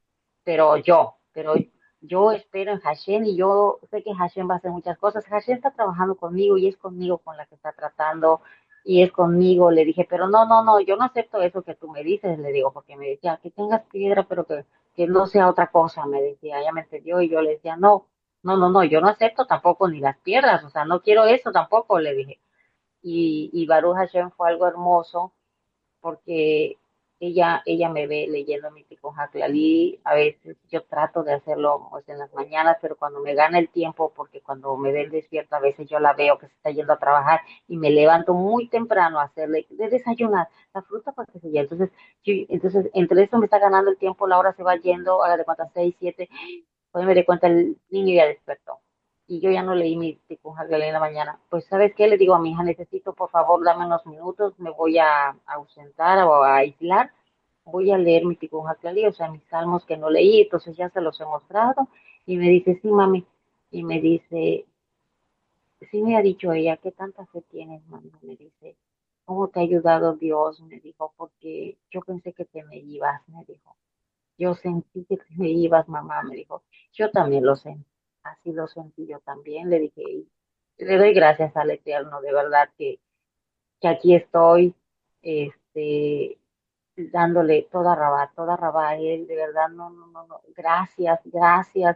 pero yo espero en Hashem y yo sé que Hashem va a hacer muchas cosas. Hashem está trabajando conmigo y es conmigo con la que está tratando y es conmigo. Le dije, pero no, no, no, yo no acepto eso que tú me dices, le digo, porque me decía que tengas piedra, pero que no sea otra cosa, me decía, ella me entendió y yo le decía, no, no, no, no, yo no acepto tampoco ni las piedras, o sea, no quiero eso tampoco, le dije. Y Baruch Hashem fue algo hermoso porque ella me ve leyendo mi Tikkun HaKlali. A veces yo trato de hacerlo pues, en las mañanas, pero cuando me gana el tiempo, porque cuando me ven despierta, a veces yo la veo que se está yendo a trabajar y me levanto muy temprano a hacerle de desayunar la fruta para que se lleve. Entonces, entre eso me está ganando el tiempo, la hora se va yendo, haga de cuántas, 6, 7, pues me di cuenta el niño ya despertó. Y yo ya no leí mi Tikkun HaKlali en la mañana. Pues, ¿sabes qué? Le digo a mi hija, necesito, por favor, dame unos minutos, me voy a ausentar o a aislar, voy a leer mi Tikkun HaKlali, o sea, mis salmos que no leí, entonces ya se los he mostrado. Y me dice, sí, mami. Y me dice, sí me ha dicho ella, ¿qué tanta fe tienes, mami? Me dice, ¿cómo te ha ayudado Dios? Me dijo, porque yo pensé que te me ibas, me dijo. Yo sentí que te me ibas, mamá, me dijo. Yo también lo sentí, así lo sentí yo también. Le dije, y le doy gracias al Eterno, de verdad que aquí estoy, este, dándole toda rabá a él, de verdad, no, no, no, no, gracias, gracias,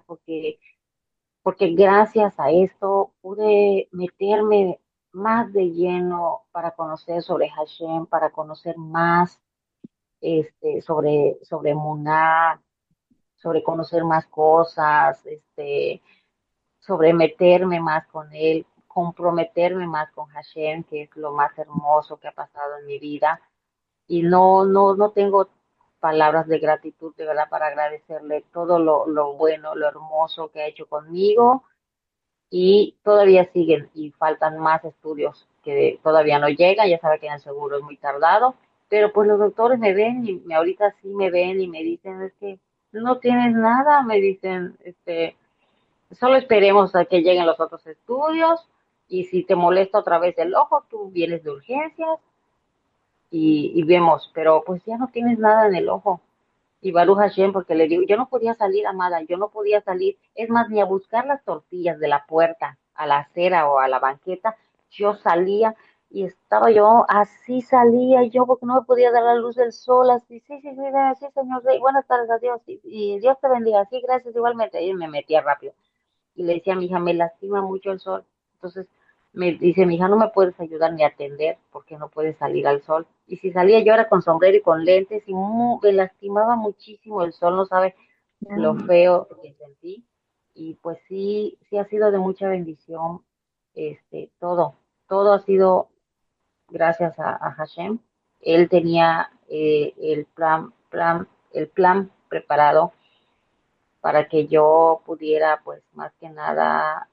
porque gracias a esto pude meterme más de lleno para conocer sobre Hashem, para conocer más, sobre Muná, sobre conocer más cosas, sobre meterme más con él, comprometerme más con Hashem, que es lo más hermoso que ha pasado en mi vida. Y no, no, no tengo palabras de gratitud, de verdad, para agradecerle todo lo bueno, lo hermoso que ha hecho conmigo. Y todavía siguen y faltan más estudios que todavía no llegan, ya sabe que en el seguro es muy tardado, pero pues los doctores me ven y ahorita sí me ven y me dicen, es que no tienes nada, me dicen, solo esperemos a que lleguen los otros estudios y si te molesta otra vez el ojo, tú vienes de urgencias y vemos, pero pues ya no tienes nada en el ojo. Y Baruch Hashem, porque le digo, yo no podía salir, amada, yo no podía salir, es más, ni a buscar las tortillas de la puerta a la acera o a la banqueta, yo salía y estaba yo, así salía yo, porque no me podía dar la luz del sol, así, sí, sí, sí, sí, señor, sí, buenas tardes, adiós, y Dios te bendiga, sí, gracias, igualmente, y me metía rápido y le decía a mi hija, me lastima mucho el sol. Entonces me dice, mi hija, no me puedes ayudar ni a atender porque no puedes salir al sol. Y si salía yo era con sombrero y con lentes y me lastimaba muchísimo el sol, no sabe lo feo que sentí. Y pues sí, sí ha sido de mucha bendición, todo, todo ha sido gracias a Hashem. Él tenía el plan preparado para que yo pudiera, pues, más que nada,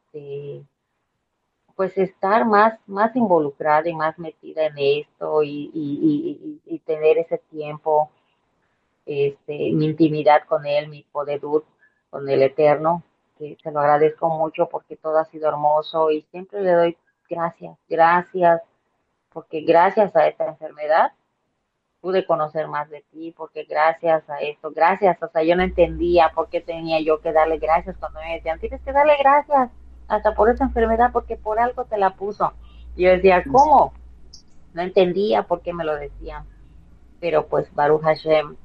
pues, estar más involucrada y más metida en esto y tener ese tiempo, mi intimidad con él, mi podedud con el Eterno, que se lo agradezco mucho porque todo ha sido hermoso y siempre le doy gracias, gracias porque gracias a esta enfermedad pude conocer más de ti, porque gracias a esto, gracias, o sea, yo no entendía por qué tenía yo que darle gracias cuando me decían, tienes que darle gracias hasta por esa enfermedad, porque por algo te la puso. Y yo decía, ¿cómo? No entendía por qué me lo decían, pero pues Baruch Hashem,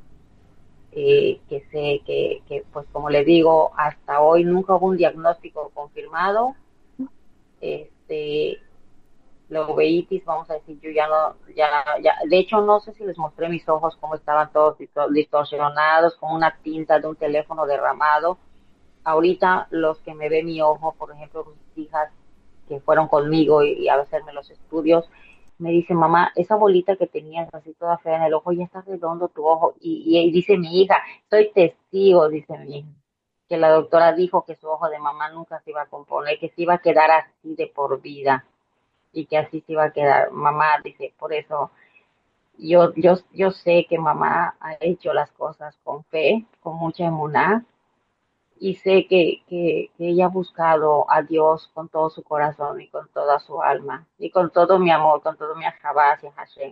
que sé que, pues como le digo, hasta hoy nunca hubo un diagnóstico confirmado, este, la uveitis, vamos a decir, yo ya no, ya, de hecho no sé si les mostré mis ojos cómo estaban todos distorsionados, con una tinta de un teléfono derramado. Ahorita los que me ven mi ojo, por ejemplo, mis hijas que fueron conmigo y a hacerme los estudios, me dicen, mamá, esa bolita que tenías así toda fea en el ojo, ya está redondo tu ojo. Y dice mi hija, soy testigo, dice mi hija, que la doctora dijo que su ojo de mamá nunca se iba a componer, que se iba a quedar así de por vida y que así se iba a quedar. Mamá dice, por eso yo sé que mamá ha hecho las cosas con fe, con mucha emuná, y sé que ella ha buscado a Dios con todo su corazón y con toda su alma, y con todo mi amor, con todo mi ajabá hacia Hashem.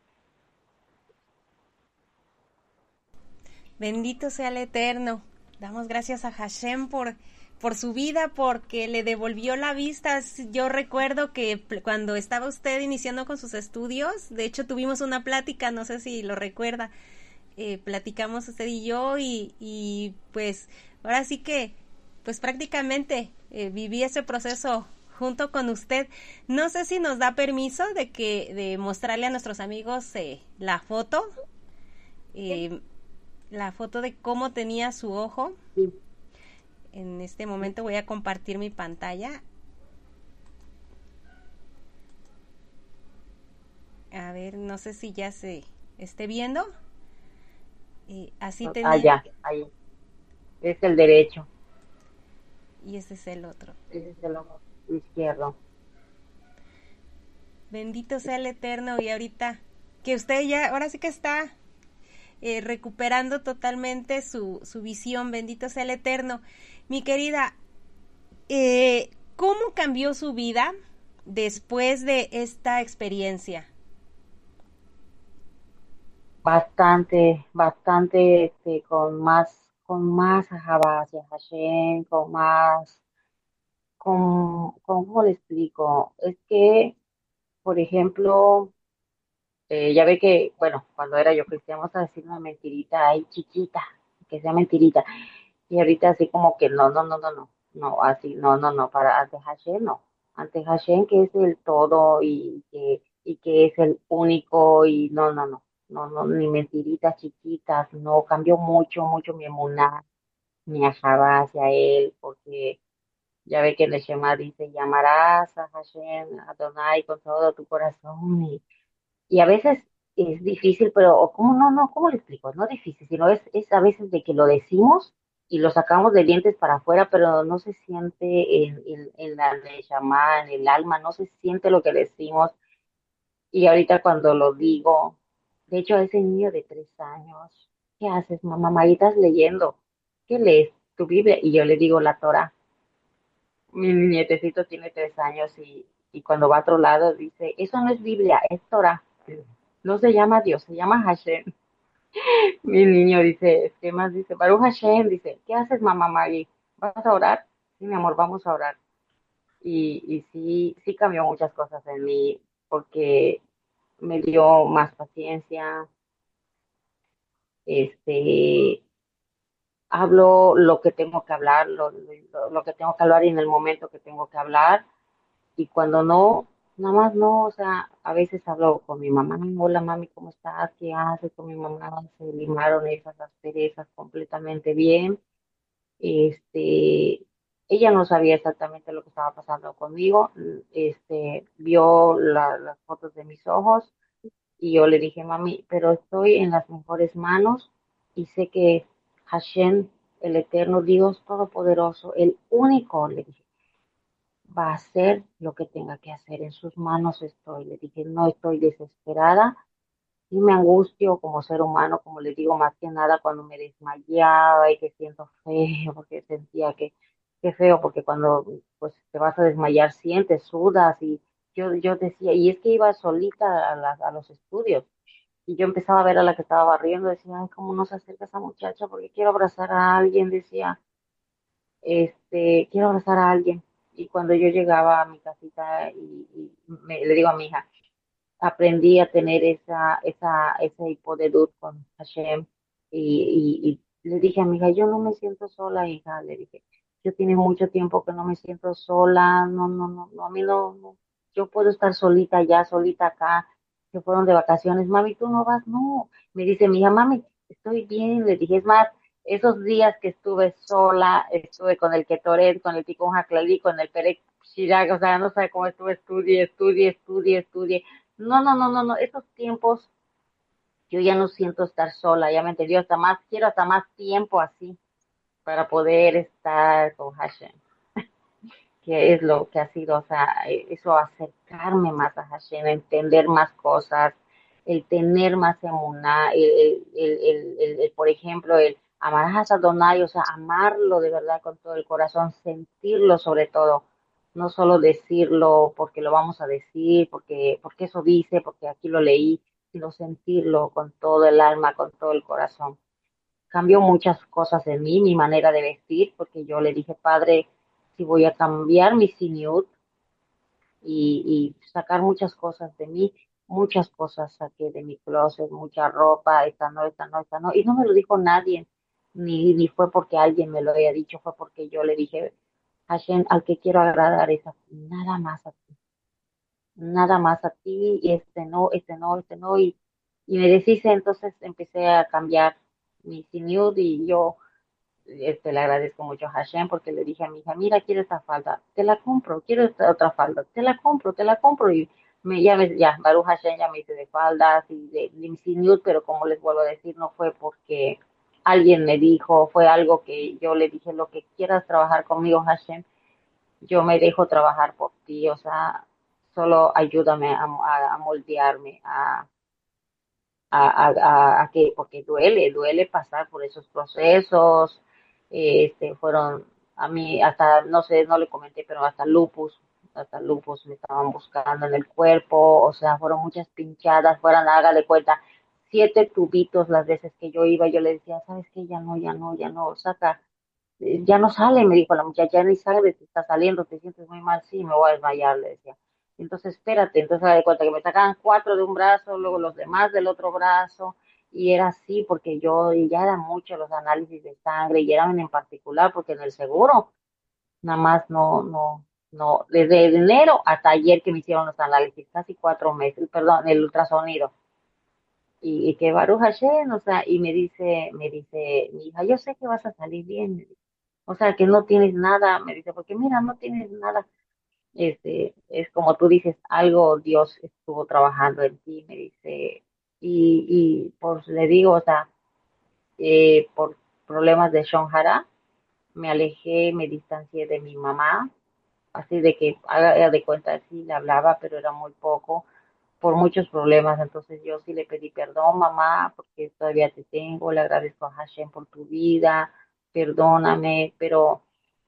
Bendito sea el Eterno. Damos gracias a Hashem por su vida, porque le devolvió la vista. Yo recuerdo que cuando estaba usted iniciando con sus estudios, de hecho tuvimos una plática, no sé si lo recuerda, platicamos usted y yo y pues ahora sí que pues prácticamente viví ese proceso junto con usted. No sé si nos da permiso de mostrarle a nuestros amigos la foto. Eh, la foto de cómo tenía su ojo. Sí. En este momento voy a compartir mi pantalla. A ver, no sé si ya se esté viendo. Así tenía. Allá, ahí, es el derecho, Y este es el otro. ese es el ojo izquierdo. Bendito sea el Eterno. Y ahorita que usted ya, ahora sí que está recuperando totalmente su visión. Bendito sea el Eterno. Mi querida, ¿cómo cambió su vida después de esta experiencia? Bastante, con más ajabá hacia Hashem, ¿cómo le explico? Es que, por ejemplo, ya ve que, bueno, cuando era yo cristiana, vamos a decir una mentirita ahí chiquita, que sea mentirita. Y ahorita así como que no, no, no, no, no, no, así, no, no, no, para ante Hashem no. Ante Hashem que es el todo y que es el único y no, no, no, no, no, ni mentiritas chiquitas, no, cambió mucho, mucho mi emuná, mi ajaba hacia él, porque ya ve que en el Shema dice, llamarás a Hashem, a Adonai con todo tu corazón y a veces es difícil, pero o ¿cómo no, no, cómo le explico? No difícil, sino es a veces de que lo decimos y lo sacamos de dientes para afuera, pero no se siente en la neshama, en el alma, no se siente lo que decimos. Y ahorita cuando lo digo, de hecho a ese niño de 3 años, ¿qué haces, mamá? Ahí estás leyendo. ¿Qué lees? Tu Biblia. Y yo le digo la Torah. Mi nietecito tiene 3 años y cuando va a otro lado dice, eso no es Biblia, es Torah. No se llama Dios, se llama Hashem. Mi niño dice, ¿qué más dice? Baruch Hashem, dice, ¿qué haces, mamá Maggie? ¿Vas a orar? Sí, mi amor, vamos a orar. Y sí, sí cambió muchas cosas en mí, porque me dio más paciencia, este, hablo lo que tengo que hablar, lo que tengo que hablar y en el momento que tengo que hablar, y cuando no, nada más no, o sea, a veces hablo con mi mamá, hola mami, ¿cómo estás? ¿Qué haces? Con mi mamá se limaron esas asperezas completamente bien. Ella no sabía exactamente lo que estaba pasando conmigo, vio las fotos de mis ojos y yo le dije, mami, pero estoy en las mejores manos y sé que Hashem, el eterno Dios todopoderoso, el único, le dije, va a hacer lo que tenga que hacer. En sus manos estoy. Le dije, no estoy desesperada. Sí me angustio como ser humano, como le digo, más que nada cuando me desmayaba y que siento feo, porque sentía que feo, porque cuando pues te vas a desmayar sientes, sudas y yo decía, y es que iba solita a los estudios, y yo empezaba a ver a la que estaba barriendo, decía, ay, ¿cómo no se acerca esa muchacha? Porque quiero abrazar a alguien, decía, quiero abrazar a alguien. Y cuando yo llegaba a mi casita le digo a mi hija, aprendí a tener ese hipodedut con Hashem y le dije a mi hija, yo no me siento sola, hija, le dije, yo tiene mucho tiempo que no me siento sola, no, a mí no, yo puedo estar solita allá, solita acá, se fueron de vacaciones, mami, tú no vas, no, me dice mi hija, mami, estoy bien, le dije, es más, esos días que estuve sola, estuve con el Ketoret, con el Tikkun HaKlali, con el Perek Shirag, o sea, no sabe cómo estuve, estudie. No. Esos tiempos yo ya no siento estar sola, ya me entendió, quiero hasta más tiempo así para poder estar con Hashem, que es lo que ha sido, o sea, eso acercarme más a Hashem, entender más cosas, el tener más emuná, por ejemplo, el amar a Adonai, o sea, amarlo de verdad con todo el corazón, sentirlo sobre todo, no solo decirlo porque lo vamos a decir, porque eso dice, porque aquí lo leí, sino sentirlo con todo el alma, con todo el corazón. Cambió muchas cosas en mí, mi manera de vestir, porque yo le dije, padre, si voy a cambiar mi siniut y sacar muchas cosas de mí, muchas cosas saqué de mi closet, mucha ropa, esta no, y no me lo dijo nadie, ni fue porque alguien me lo haya dicho, fue porque yo le dije, Hashem, al que quiero agradar es a ti, nada más a ti, y este no, y me deshice, entonces empecé a cambiar mi siniut y yo le agradezco mucho a Hashem porque le dije a mi hija, mira, quiero esta falda, te la compro, quiero esta otra falda, te la compro y Baruch Hashem ya me hice de faldas y de Limsi Nude, pero como les vuelvo a decir, no fue porque alguien me dijo, fue algo que yo le dije, lo que quieras trabajar conmigo, Hashem, yo me dejo trabajar por ti, o sea, solo ayúdame a moldearme, porque duele pasar por esos procesos, fueron, a mí hasta, no sé, no le comenté, pero hasta lupus me estaban buscando en el cuerpo, o sea, fueron muchas pinchadas, fueron, hágale cuenta, 7 tubitos las veces que yo iba, yo le decía, ¿sabes qué? Ya no, saca, ya no sale, me dijo la muchacha, ya ni sale, te está saliendo, te sientes muy mal, sí, me voy a desmayar, le decía. Entonces, espérate, entonces me di cuenta que me sacaban 4 de un brazo, luego los demás del otro brazo, y era así, porque y ya eran muchos los análisis de sangre, y eran en particular, porque en el seguro, nada más no, desde enero hasta ayer que me hicieron los análisis, casi 4 meses, perdón, el ultrasonido, y que Baruch Hashem, o sea, y me dice, mi hija, yo sé que vas a salir bien, me dice. O sea, que no tienes nada, me dice, porque mira, no tienes nada, es como tú dices, algo Dios estuvo trabajando en ti, me dice, y pues le digo, o sea, por problemas de Shonjara, me alejé, me distancié de mi mamá, así de que haga de cuenta, sí le hablaba, pero era muy poco, por muchos problemas, entonces yo sí le pedí perdón, mamá, porque todavía te tengo, le agradezco a Hashem por tu vida, perdóname, pero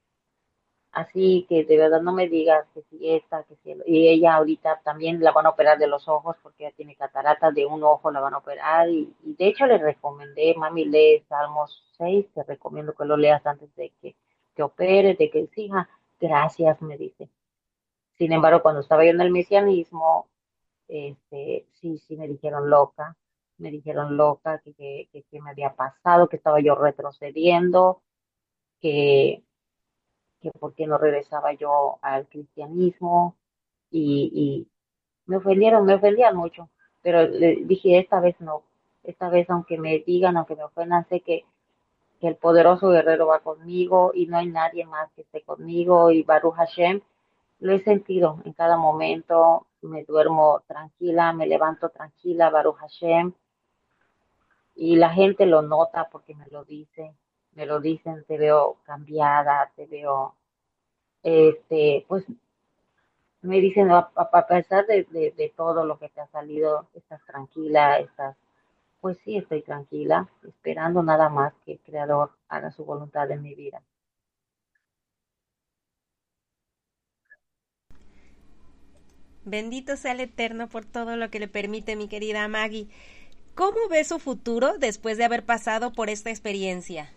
así que de verdad no me digas que si esta, que si y ella ahorita también la van a operar de los ojos porque ella tiene cataratas de un ojo, la van a operar y de hecho le recomendé, mami, lee Salmos 6, te recomiendo que lo leas antes de que te opere, de que sí, hija, gracias, me dice. Sin embargo, cuando estaba yo en el mesianismo, sí me dijeron loca, que me había pasado, que estaba yo retrocediendo, que que por qué no regresaba yo al cristianismo y me ofendían mucho, pero le dije, esta vez no, esta vez aunque me digan, aunque me ofendan, sé que el poderoso guerrero va conmigo y no hay nadie más que esté conmigo y Baruch Hashem, lo he sentido en cada momento, me duermo tranquila, me levanto tranquila, Baruch Hashem, y la gente lo nota porque me lo dicen, te veo cambiada, te veo pues me dicen, a pesar de todo lo que te ha salido, estás tranquila, pues sí, estoy tranquila, esperando nada más que el Creador haga su voluntad en mi vida. Bendito sea el Eterno por todo lo que le permite, mi querida Maggie. ¿Cómo ve su futuro después de haber pasado por esta experiencia?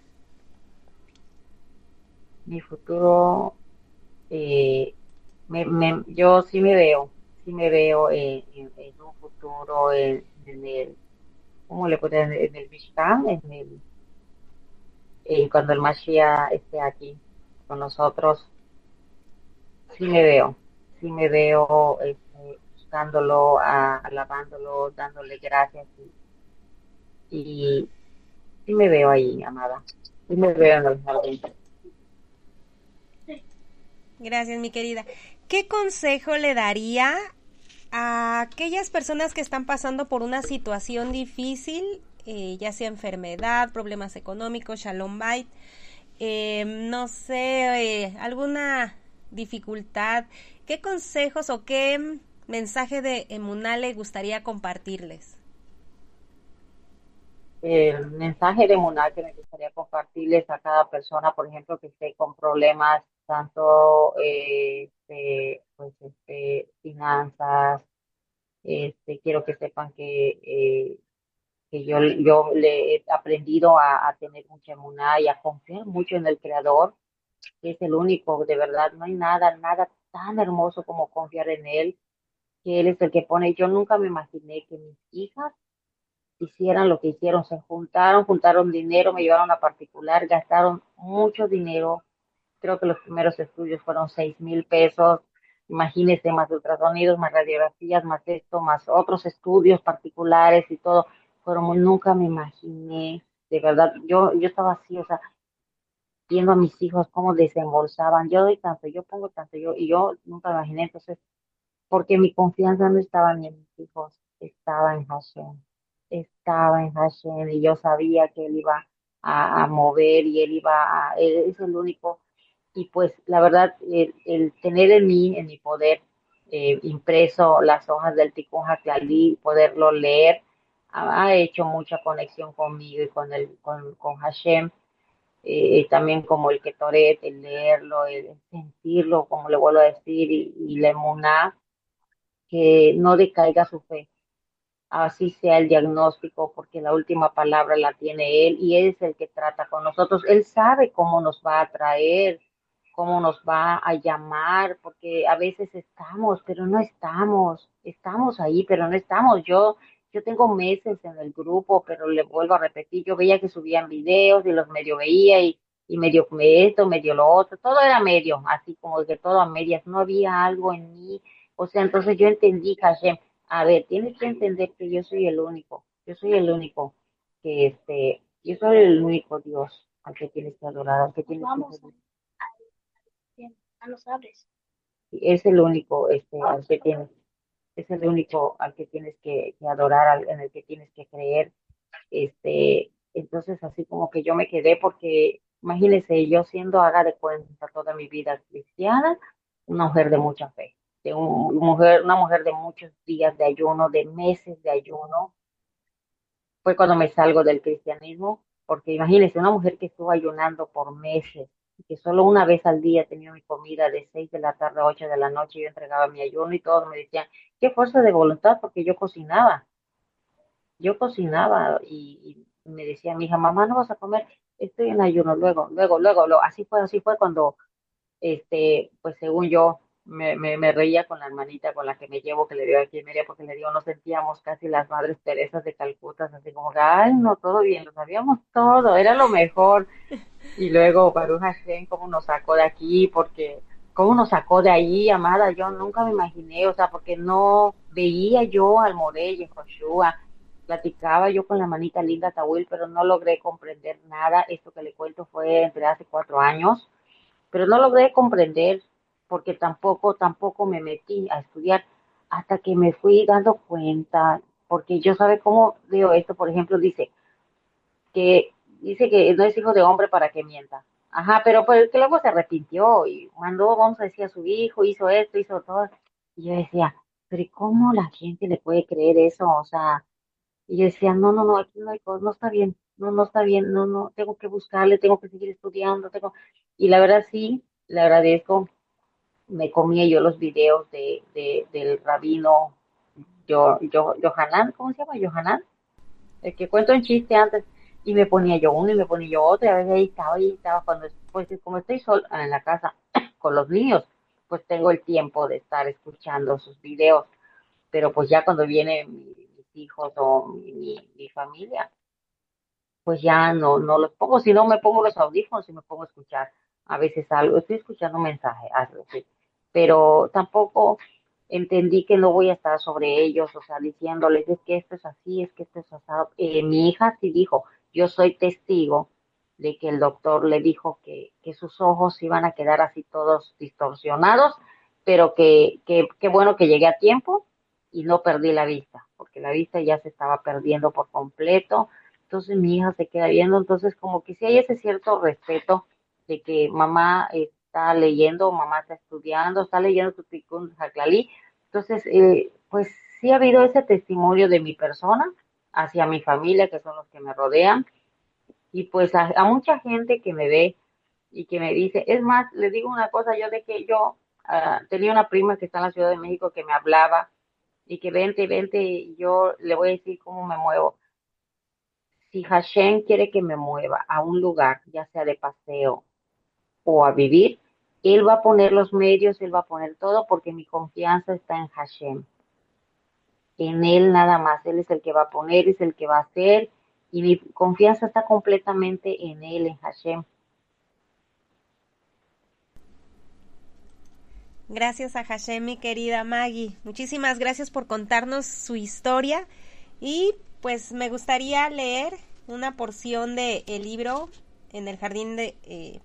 Mi futuro, eh, yo sí me veo en un futuro en el, ¿cómo le puedo decir? En el Mishkan, cuando el Mashiach esté aquí con nosotros, sí me veo buscándolo, alabándolo, dándole gracias y sí me veo ahí, amada, sí me veo en el jardín. Gracias, mi querida. ¿Qué consejo le daría a aquellas personas que están pasando por una situación difícil, ya sea enfermedad, problemas económicos, Shalom Bait, no sé, alguna dificultad? ¿Qué consejos o qué mensaje de emuná le gustaría compartirles? El mensaje de Munar que me gustaría compartirles a cada persona, por ejemplo, que esté con problemas tanto finanzas, quiero que sepan que yo le he aprendido a tener mucha emuná y a confiar mucho en el Creador, que es el único, de verdad, no hay nada, nada tan hermoso como confiar en Él, que Él es el que pone. Yo nunca me imaginé que mis hijas hicieran lo que hicieron, se juntaron dinero, me llevaron a particular, gastaron mucho dinero, creo que los primeros estudios fueron 6,000 pesos, imagínense, más ultrasonidos, más radiografías, más esto, más otros estudios particulares y todo, nunca me imaginé, de verdad, yo estaba así, o sea, viendo a mis hijos cómo desembolsaban, yo doy tanto, yo pongo tanto, y yo nunca me imaginé, entonces porque mi confianza no estaba ni en mis hijos, estaba en Hashem y yo sabía que él iba a mover y él es el único. Y pues la verdad, el tener en mi poder impreso las hojas del Tikkun HaKlali, poderlo leer, ha hecho mucha conexión conmigo y con Hashem. También como el Ketoret, el leerlo, el sentirlo, como le vuelvo a decir, y la emuná, que no decaiga su fe, así sea el diagnóstico, porque la última palabra la tiene Él y Él es el que trata con nosotros. Él sabe cómo nos va a traer, cómo nos va a llamar, porque a veces estamos, pero no estamos, estamos ahí, pero no estamos. Yo tengo meses en el grupo, pero le vuelvo a repetir, yo veía que subían videos y los medio veía y medio esto, medio lo otro, todo era medio, así como que todo a medias, no había algo en mí. O sea, entonces yo entendí, Hashem, a ver, tienes que entender que yo soy el único, yo soy el único Dios al que tienes que adorar, al que tienes que servir. Es el único, es el único al que tienes que adorar, en el que tienes que creer. Entonces así como que yo me quedé porque, imagínese, yo siendo, haga de cuenta, toda mi vida cristiana, una mujer de mucha fe, una mujer de muchos días de ayuno, de meses de ayuno, fue cuando me salgo del cristianismo, porque imagínese, una mujer que estuvo ayunando por meses, y que solo una vez al día tenía mi comida de 6 de la tarde a 8 de la noche, yo entregaba mi ayuno y todos me decían, qué fuerza de voluntad, porque yo cocinaba y me decía mi hija, mamá, no vas a comer, estoy en ayuno, así fue cuando pues según yo, me reía con la hermanita con la que me llevo, que le dio aquí en media, porque le digo, nos sentíamos casi las madres Teresas de Calcuta, así como que, ay, no, todo bien, lo sabíamos todo, era lo mejor. Y luego Baruch Hashem, cómo nos sacó de aquí, cómo nos sacó de ahí, amada, yo nunca me imaginé, o sea, porque no veía yo al Morey y Joshua, platicaba yo con la manita linda Tawil, pero no logré comprender nada, esto que le cuento fue entre hace 4 años, pero no logré comprender porque tampoco me metí a estudiar hasta que me fui dando cuenta, porque yo sabe cómo veo esto, por ejemplo, dice que no es hijo de hombre para que mienta. Ajá, pero pues que luego se arrepintió y mandó, vamos a decir, a su hijo, hizo esto, hizo todo. Y yo decía, pero ¿y cómo la gente le puede creer eso? O sea, y yo decía, no, no, no, aquí no hay cosa, no está bien, no, no está bien, no, no, tengo que buscarle, tengo que seguir estudiando, y la verdad sí, le agradezco me comía yo los videos del rabino Yohanan, ¿cómo se llama? Yohanan, el que cuenta un chiste antes, y me ponía yo uno y me ponía yo otro, y a veces ahí estaba, cuando, pues como estoy sola en la casa con los niños, pues tengo el tiempo de estar escuchando sus videos, pero pues ya cuando vienen mis hijos o mi familia, pues ya no los pongo, si no me pongo los audífonos y me pongo a escuchar a veces algo, estoy escuchando un mensaje, algo así, pero tampoco entendí que no voy a estar sobre ellos, o sea, diciéndoles es que esto es así, es que esto es asado. Mi hija sí dijo, yo soy testigo de que el doctor le dijo que sus ojos iban a quedar así todos distorsionados, pero que bueno que llegué a tiempo y no perdí la vista, porque la vista ya se estaba perdiendo por completo. Entonces mi hija se queda viendo, entonces como que sí hay ese cierto respeto de que mamá está leyendo, mamá está estudiando, está leyendo su Tikkun Haklalí. Entonces, pues sí ha habido ese testimonio de mi persona hacia mi familia, que son los que me rodean, y pues a mucha gente que me ve y que me dice, es más, le digo una cosa, yo de que yo tenía una prima que está en la Ciudad de México que me hablaba y que vente, y yo le voy a decir cómo me muevo. Si Hashem quiere que me mueva a un lugar, ya sea de paseo o a vivir, Él va a poner los medios, Él va a poner todo, porque mi confianza está en Hashem, en Él nada más. Él es el que va a poner, es el que va a hacer, y mi confianza está completamente en Él, en Hashem. Gracias a Hashem, mi querida Maggie. Muchísimas gracias por contarnos su historia. Y pues me gustaría leer una porción del libro en el jardín de,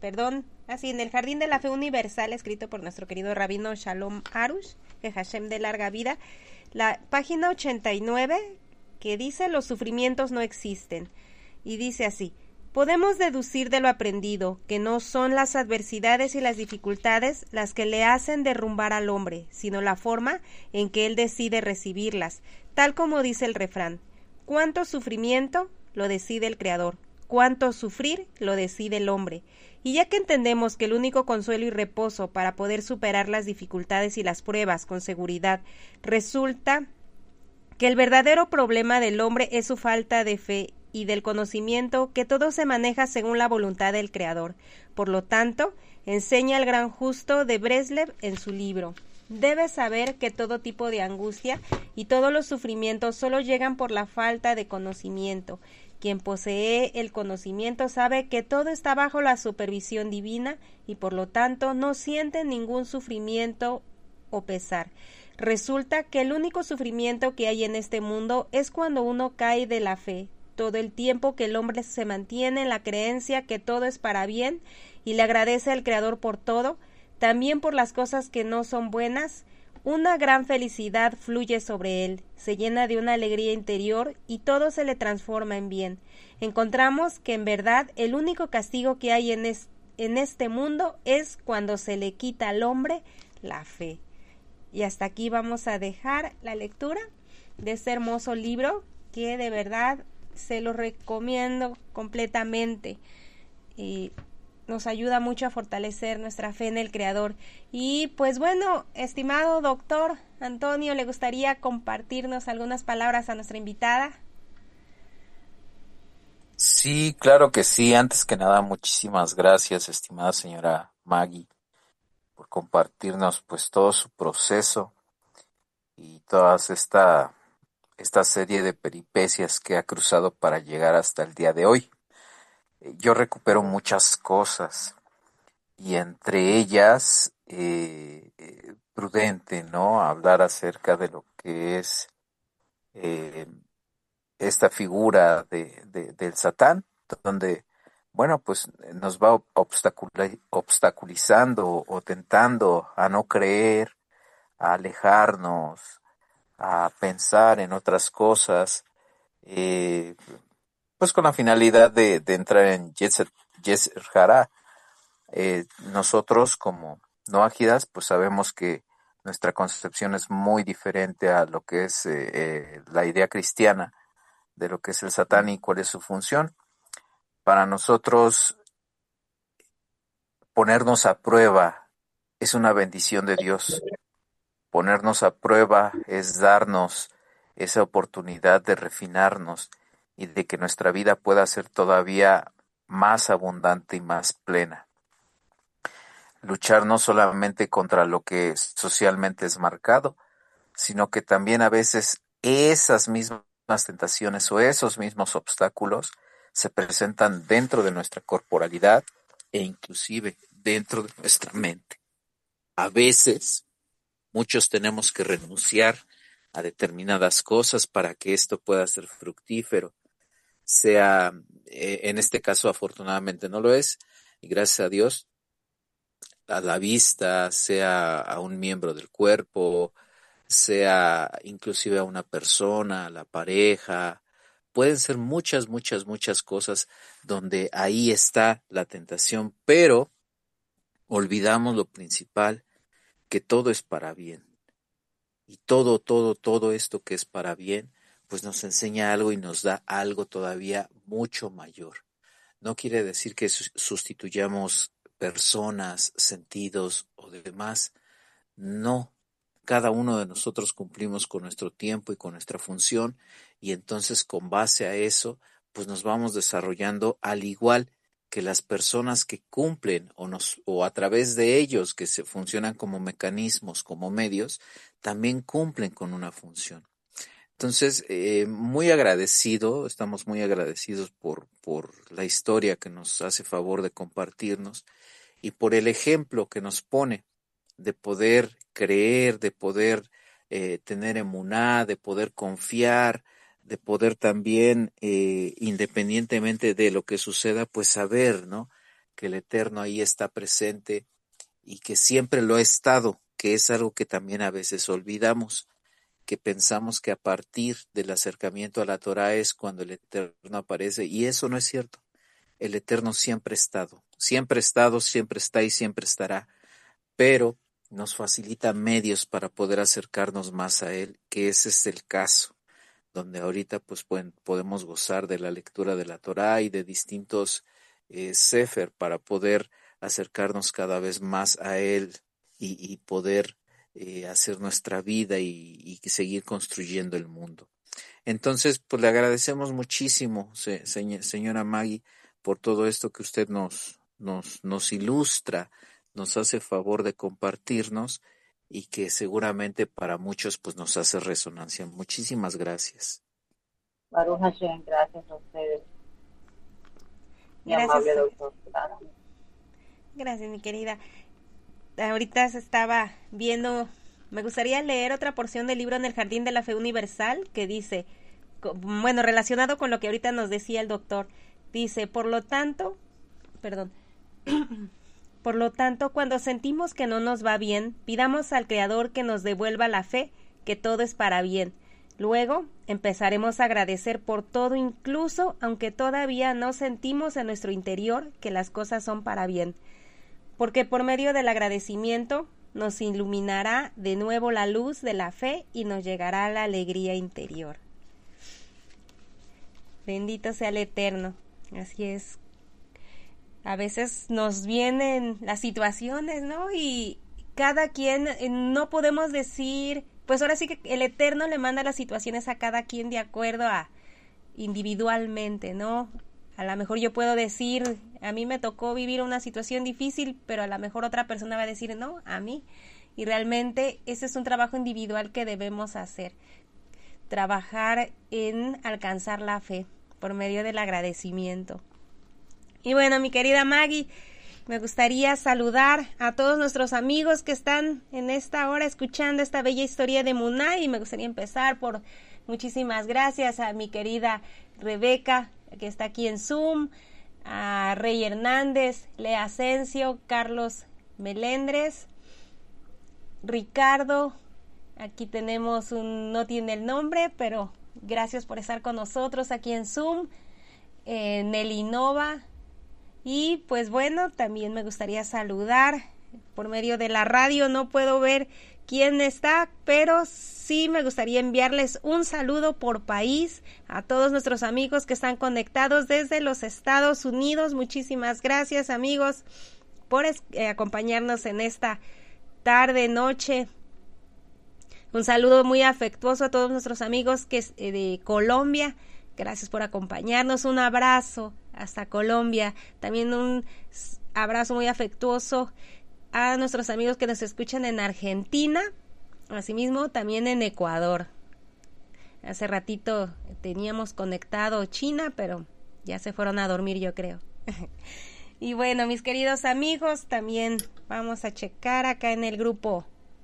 en el jardín de la fe universal, escrito por nuestro querido rabino Shalom Arush, que Hashem de larga vida. La página 89, que dice: los sufrimientos no existen. Y dice así: podemos deducir de lo aprendido que no son las adversidades y las dificultades las que le hacen derrumbar al hombre, sino la forma en que él decide recibirlas, tal como dice el refrán: cuánto sufrimiento lo decide el Creador, cuánto sufrir lo decide el hombre. Y ya que entendemos que el único consuelo y reposo para poder superar las dificultades y las pruebas con seguridad resulta que el verdadero problema del hombre es su falta de fe y del conocimiento, que todo se maneja según la voluntad del Creador. Por lo tanto, enseña el gran justo de Breslev en su libro: debes saber que todo tipo de angustia y todos los sufrimientos solo llegan por la falta de conocimiento. Quien posee el conocimiento sabe que todo está bajo la supervisión divina y por lo tanto no siente ningún sufrimiento o pesar. Resulta que el único sufrimiento que hay en este mundo es cuando uno cae de la fe. Todo el tiempo que el hombre se mantiene en la creencia que todo es para bien y le agradece al Creador por todo, también por las cosas que no son buenas, una gran felicidad fluye sobre él, se llena de una alegría interior y todo se le transforma en bien. Encontramos que en verdad el único castigo que hay en este mundo es cuando se le quita al hombre la fe. Y hasta aquí vamos a dejar la lectura de este hermoso libro, que de verdad se lo recomiendo completamente. Nos ayuda mucho a fortalecer nuestra fe en el Creador. Y pues bueno, estimado doctor Antonio, ¿le gustaría compartirnos algunas palabras a nuestra invitada? Sí, claro que sí. Antes que nada, muchísimas gracias, estimada señora Maggie, por compartirnos pues todo su proceso y toda esta serie de peripecias que ha cruzado para llegar hasta el día de hoy. Yo recupero muchas cosas y entre ellas prudente, ¿no? Hablar acerca de lo que es eh, esta figura del Satán, donde, bueno, pues nos va obstaculizando o tentando a no creer, a alejarnos, a pensar en otras cosas, eh, pues con la finalidad de entrar en Yetzer Hara. Nosotros como no ágidas, pues sabemos que nuestra concepción es muy diferente a lo que es la idea cristiana de lo que es el Satán y cuál es su función. Para nosotros, ponernos a prueba es una bendición de Dios. Ponernos a prueba es darnos esa oportunidad de refinarnos y de que nuestra vida pueda ser todavía más abundante y más plena. Luchar no solamente contra lo que socialmente es marcado, sino que también a veces esas mismas tentaciones o esos mismos obstáculos se presentan dentro de nuestra corporalidad e inclusive dentro de nuestra mente. A veces muchos tenemos que renunciar a determinadas cosas para que esto pueda ser fructífero. Sea, en este caso afortunadamente no lo es, y gracias a Dios, a la vista, sea a un miembro del cuerpo, sea inclusive a una persona, a la pareja. Pueden ser muchas, muchas, muchas cosas donde ahí está la tentación, pero olvidamos lo principal, que todo es para bien. Y todo esto que es para bien, pues nos enseña algo y nos da algo todavía mucho mayor. No quiere decir que sustituyamos personas, sentidos o demás. No, cada uno de nosotros cumplimos con nuestro tiempo y con nuestra función, y entonces con base a eso, pues nos vamos desarrollando al igual que las personas que cumplen o a través de ellos que se funcionan como mecanismos, como medios, también cumplen con una función. Entonces, estamos muy agradecidos por la historia que nos hace favor de compartirnos y por el ejemplo que nos pone de poder creer, de poder tener emuná, de poder confiar, de poder también, independientemente de lo que suceda, pues saber, ¿no?, que el Eterno ahí está presente y que siempre lo ha estado, que es algo que también a veces olvidamos, que pensamos que a partir del acercamiento a la Torah es cuando el Eterno aparece, y eso no es cierto. El Eterno siempre ha estado, siempre está y siempre estará, pero nos facilita medios para poder acercarnos más a Él, que ese es el caso, donde ahorita pues podemos gozar de la lectura de la Torá y de distintos sefer para poder acercarnos cada vez más a Él y poder hacer nuestra vida y seguir construyendo el mundo. Entonces, pues le agradecemos muchísimo, señora Maggie, por todo esto que usted nos ilustra, nos hace favor de compartirnos y que seguramente para muchos pues nos hace resonancia. Muchísimas gracias. Baruch Hashem, gracias a ustedes. Mi Gracias. amable doctor. Gracias. Gracias, mi querida. Ahorita se estaba viendo, me gustaría leer otra porción del libro En el Jardín de la Fe Universal, que dice, bueno, relacionado con lo que ahorita nos decía el doctor, dice, por lo tanto, cuando sentimos que no nos va bien, pidamos al Creador que nos devuelva la fe, que todo es para bien. Luego empezaremos a agradecer por todo, incluso aunque todavía no sentimos en nuestro interior que las cosas son para bien. Porque por medio del agradecimiento nos iluminará de nuevo la luz de la fe y nos llegará la alegría interior. Bendito sea el Eterno. Así es. A veces nos vienen las situaciones, ¿no? Y cada quien, no podemos decir, pues ahora sí que el Eterno le manda las situaciones a cada quien de acuerdo a individualmente, ¿no? A lo mejor yo puedo decir, a mí me tocó vivir una situación difícil, pero a lo mejor otra persona va a decir, no, a mí. Y realmente ese es un trabajo individual que debemos hacer. Trabajar en alcanzar la fe por medio del agradecimiento. Y bueno, mi querida Maggie, me gustaría saludar a todos nuestros amigos que están en esta hora escuchando esta bella historia de Emuná, y me gustaría empezar por muchísimas gracias a mi querida Rebeca, que está aquí en Zoom, a Rey Hernández, Lea Asensio, Carlos Melendres, Ricardo, aquí tenemos no tiene el nombre, pero gracias por estar con nosotros aquí en Zoom, Nelly Nova. Y pues bueno, también me gustaría saludar por medio de la radio, no puedo ver quién está, pero sí me gustaría enviarles un saludo por país a todos nuestros amigos que están conectados desde los Estados Unidos. Muchísimas gracias, amigos, por acompañarnos en esta tarde, noche. Un saludo muy afectuoso a todos nuestros amigos de Colombia. Gracias por acompañarnos. Un abrazo hasta Colombia. También un abrazo muy afectuoso a nuestros amigos que nos escuchan en Argentina. Asimismo, también en Ecuador. Hace ratito teníamos conectado China, pero ya se fueron a dormir, yo creo. Y bueno, mis queridos amigos, también vamos a checar acá en el grupo.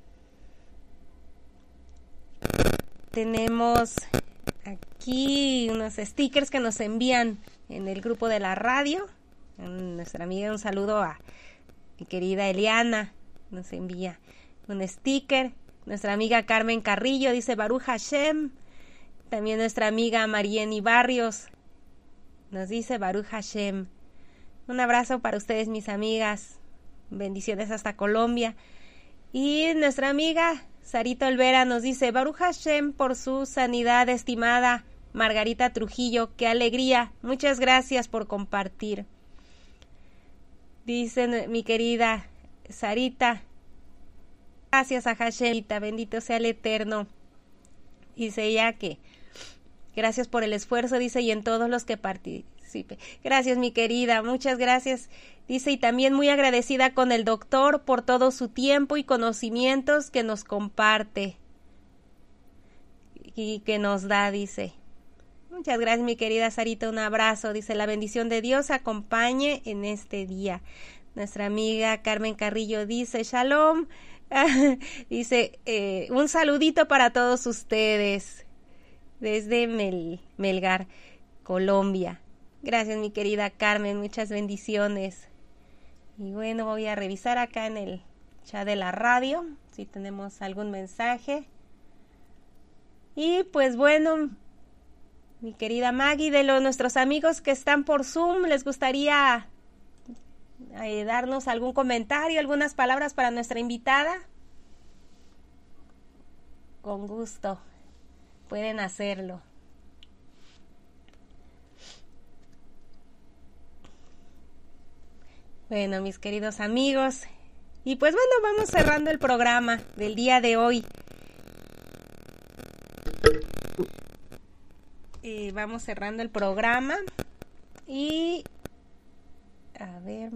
Tenemos aquí unos stickers que nos envían en el grupo de la radio. Nuestra amiga, un saludo a mi querida Eliana, nos envía un sticker. Nuestra amiga Carmen Carrillo dice Baruch Hashem. También nuestra amiga Marieni Barrios nos dice Baruch Hashem. Un abrazo para ustedes, mis amigas. Bendiciones hasta Colombia. Y nuestra amiga Sarita Olvera nos dice Baruch Hashem por su sanidad, estimada Margarita Trujillo. ¡Qué alegría! Muchas gracias por compartir. Dice mi querida Sarita, gracias a Hashem, bendito sea el Eterno. Dice ella que gracias por el esfuerzo, dice, y en todos los que participe. Gracias, mi querida, muchas gracias. Dice, y también muy agradecida con el doctor por todo su tiempo y conocimientos que nos comparte y que nos da, dice. Muchas gracias, mi querida Sarita, un abrazo. Dice, la bendición de Dios acompañe en este día. Nuestra amiga Carmen Carrillo dice, Shalom. Dice, un saludito para todos ustedes desde Melgar, Colombia. Gracias, mi querida Carmen, muchas bendiciones. Y bueno, voy a revisar acá en el chat de la radio si tenemos algún mensaje. Y pues bueno, mi querida Maggie, de nuestros amigos que están por Zoom, ¿les gustaría darnos algún comentario, algunas palabras para nuestra invitada? Con gusto, pueden hacerlo. Bueno, mis queridos amigos, y pues bueno, vamos cerrando el programa del día de hoy. Vamos cerrando el programa y a ver,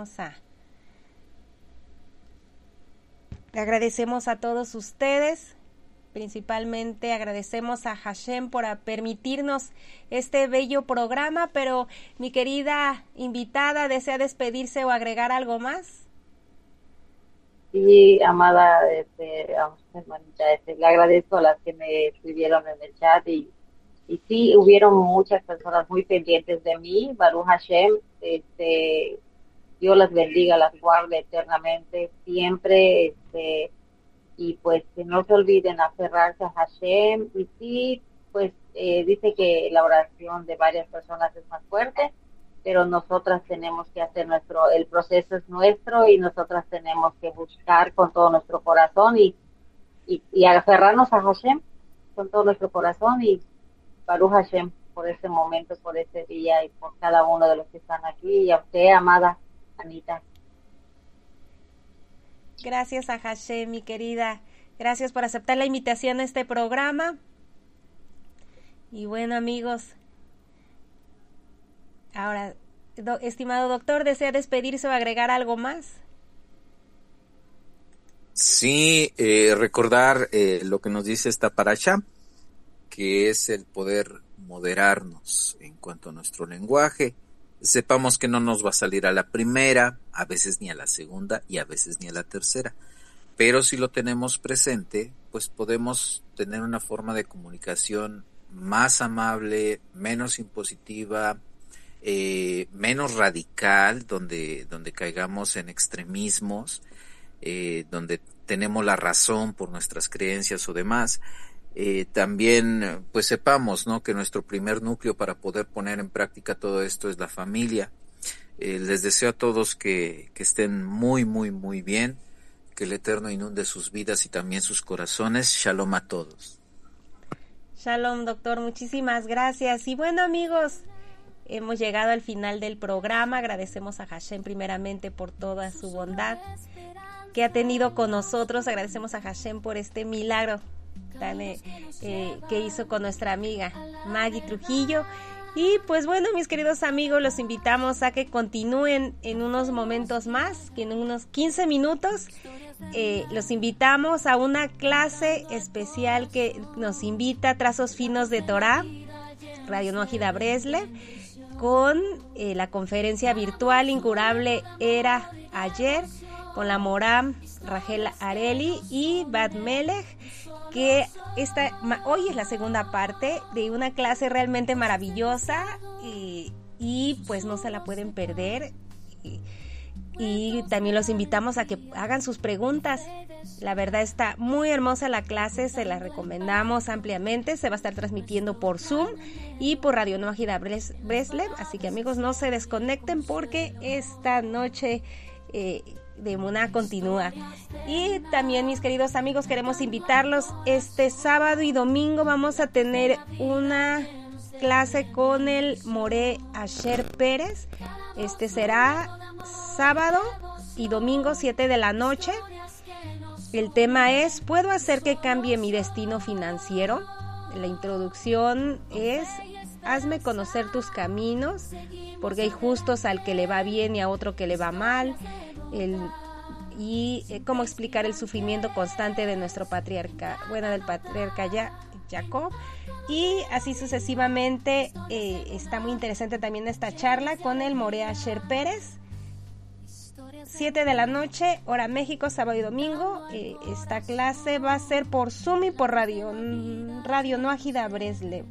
le agradecemos a todos ustedes, principalmente agradecemos a Hashem por permitirnos este bello programa, pero mi querida invitada, ¿desea despedirse o agregar algo más? Sí, amada, hermanita, le agradezco a las que me escribieron en el chat y sí, hubieron muchas personas muy pendientes de mí, Baruch Hashem, Dios las bendiga, las guarde eternamente, siempre, y pues que no se olviden aferrarse a Hashem, y sí, pues dice que la oración de varias personas es más fuerte, pero nosotras tenemos que hacer el proceso es nuestro, y nosotras tenemos que buscar con todo nuestro corazón, y aferrarnos a Hashem con todo nuestro corazón, y Baruch Hashem por ese momento, por ese día y por cada uno de los que están aquí, y a usted, amada Anita. Gracias a Hashem, mi querida. Gracias por aceptar la invitación a este programa. Y bueno, amigos, ahora, estimado doctor, ¿desea despedirse o agregar algo más? Sí, recordar lo que nos dice esta parasha, que es el poder moderarnos en cuanto a nuestro lenguaje. Sepamos que no nos va a salir a la primera, a veces ni a la segunda y a veces ni a la tercera. Pero si lo tenemos presente, pues podemos tener una forma de comunicación más amable, menos impositiva, menos radical, donde caigamos en extremismos, donde tenemos la razón por nuestras creencias o demás. También pues sepamos, ¿no?, que nuestro primer núcleo para poder poner en práctica todo esto es la familia. Les deseo a todos que estén muy, muy, muy bien, que el Eterno inunde sus vidas y también sus corazones. Shalom a todos. Shalom, doctor, muchísimas gracias. Y bueno, amigos, hemos llegado al final del programa. Agradecemos a Hashem primeramente por toda su bondad. que ha tenido con nosotros. Agradecemos a Hashem por este milagro que hizo con nuestra amiga Maggie Trujillo. Y pues bueno, mis queridos amigos, los invitamos a que continúen en unos momentos más, que en unos 15 minutos los invitamos a una clase especial que nos invita Trazos Finos de Torah, Radio Nójida Breslev, con la conferencia virtual Incurable Era Ayer, con la Moram Rachel Areli y Bat Melech, que hoy es la segunda parte de una clase realmente maravillosa y pues no se la pueden perder. Y también los invitamos a que hagan sus preguntas. La verdad está muy hermosa la clase, se la recomendamos ampliamente. Se va a estar transmitiendo por Zoom y por Radio Nójida Breslev. Así que amigos, no se desconecten porque esta noche de Emuná continúa. Y también, mis queridos amigos, queremos invitarlos. Este sábado y domingo vamos a tener una clase con el Moré Asher Pérez. Este será sábado y domingo 7 de la noche. El tema es: ¿puedo hacer que cambie mi destino financiero? La introducción es: hazme conocer tus caminos, porque hay justos al que le va bien y a otro que le va mal. Y cómo explicar el sufrimiento constante de nuestro patriarca, del patriarca Jacob. Y así sucesivamente. Está muy interesante también esta charla con el Moré Asher Pérez. 7 de la noche, hora México, sábado y domingo. Esta clase va a ser por Zoom y por Radio Nójida Breslev.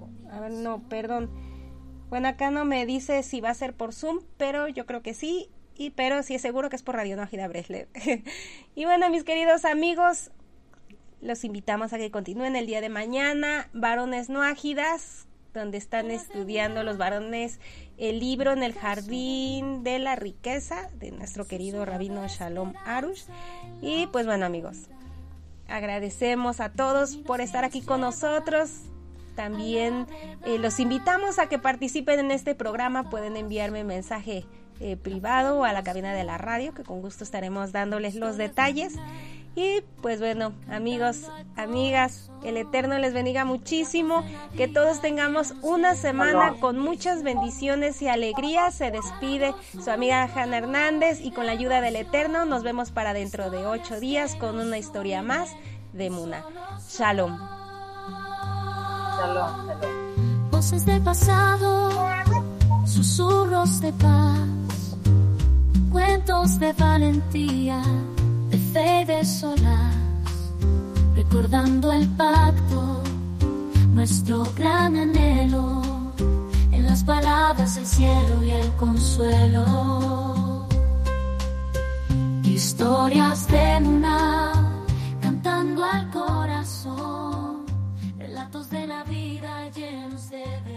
Bueno, acá no me dice si va a ser por Zoom, pero yo creo que sí. Pero sí es seguro que es por Radio Nójida Breslev. Y bueno, mis queridos amigos, los invitamos a que continúen el día de mañana. Varones Nójidas, donde están estudiando los varones el libro En el Jardín de la Riqueza, de nuestro querido rabino Shalom Arush. Y pues bueno, amigos, agradecemos a todos por estar aquí con nosotros. También los invitamos a que participen en este programa. Pueden enviarme mensaje privado a la cabina de la radio, que con gusto estaremos dándoles los detalles. Y pues bueno, amigos, amigas, el Eterno les bendiga muchísimo, que todos tengamos una semana con muchas bendiciones y alegrías. Se despide su amiga Hanna Hernández, y con la ayuda del Eterno nos vemos para dentro de 8 días con una historia más de Emuná. Shalom. Shalom, shalom. Voces del pasado, susurros de paz, cuentos de valentía, de fe y de solaz, recordando el pacto, nuestro gran anhelo, en las palabras el cielo y el consuelo. Historias de Emuná, cantando al corazón, relatos de la vida llenos de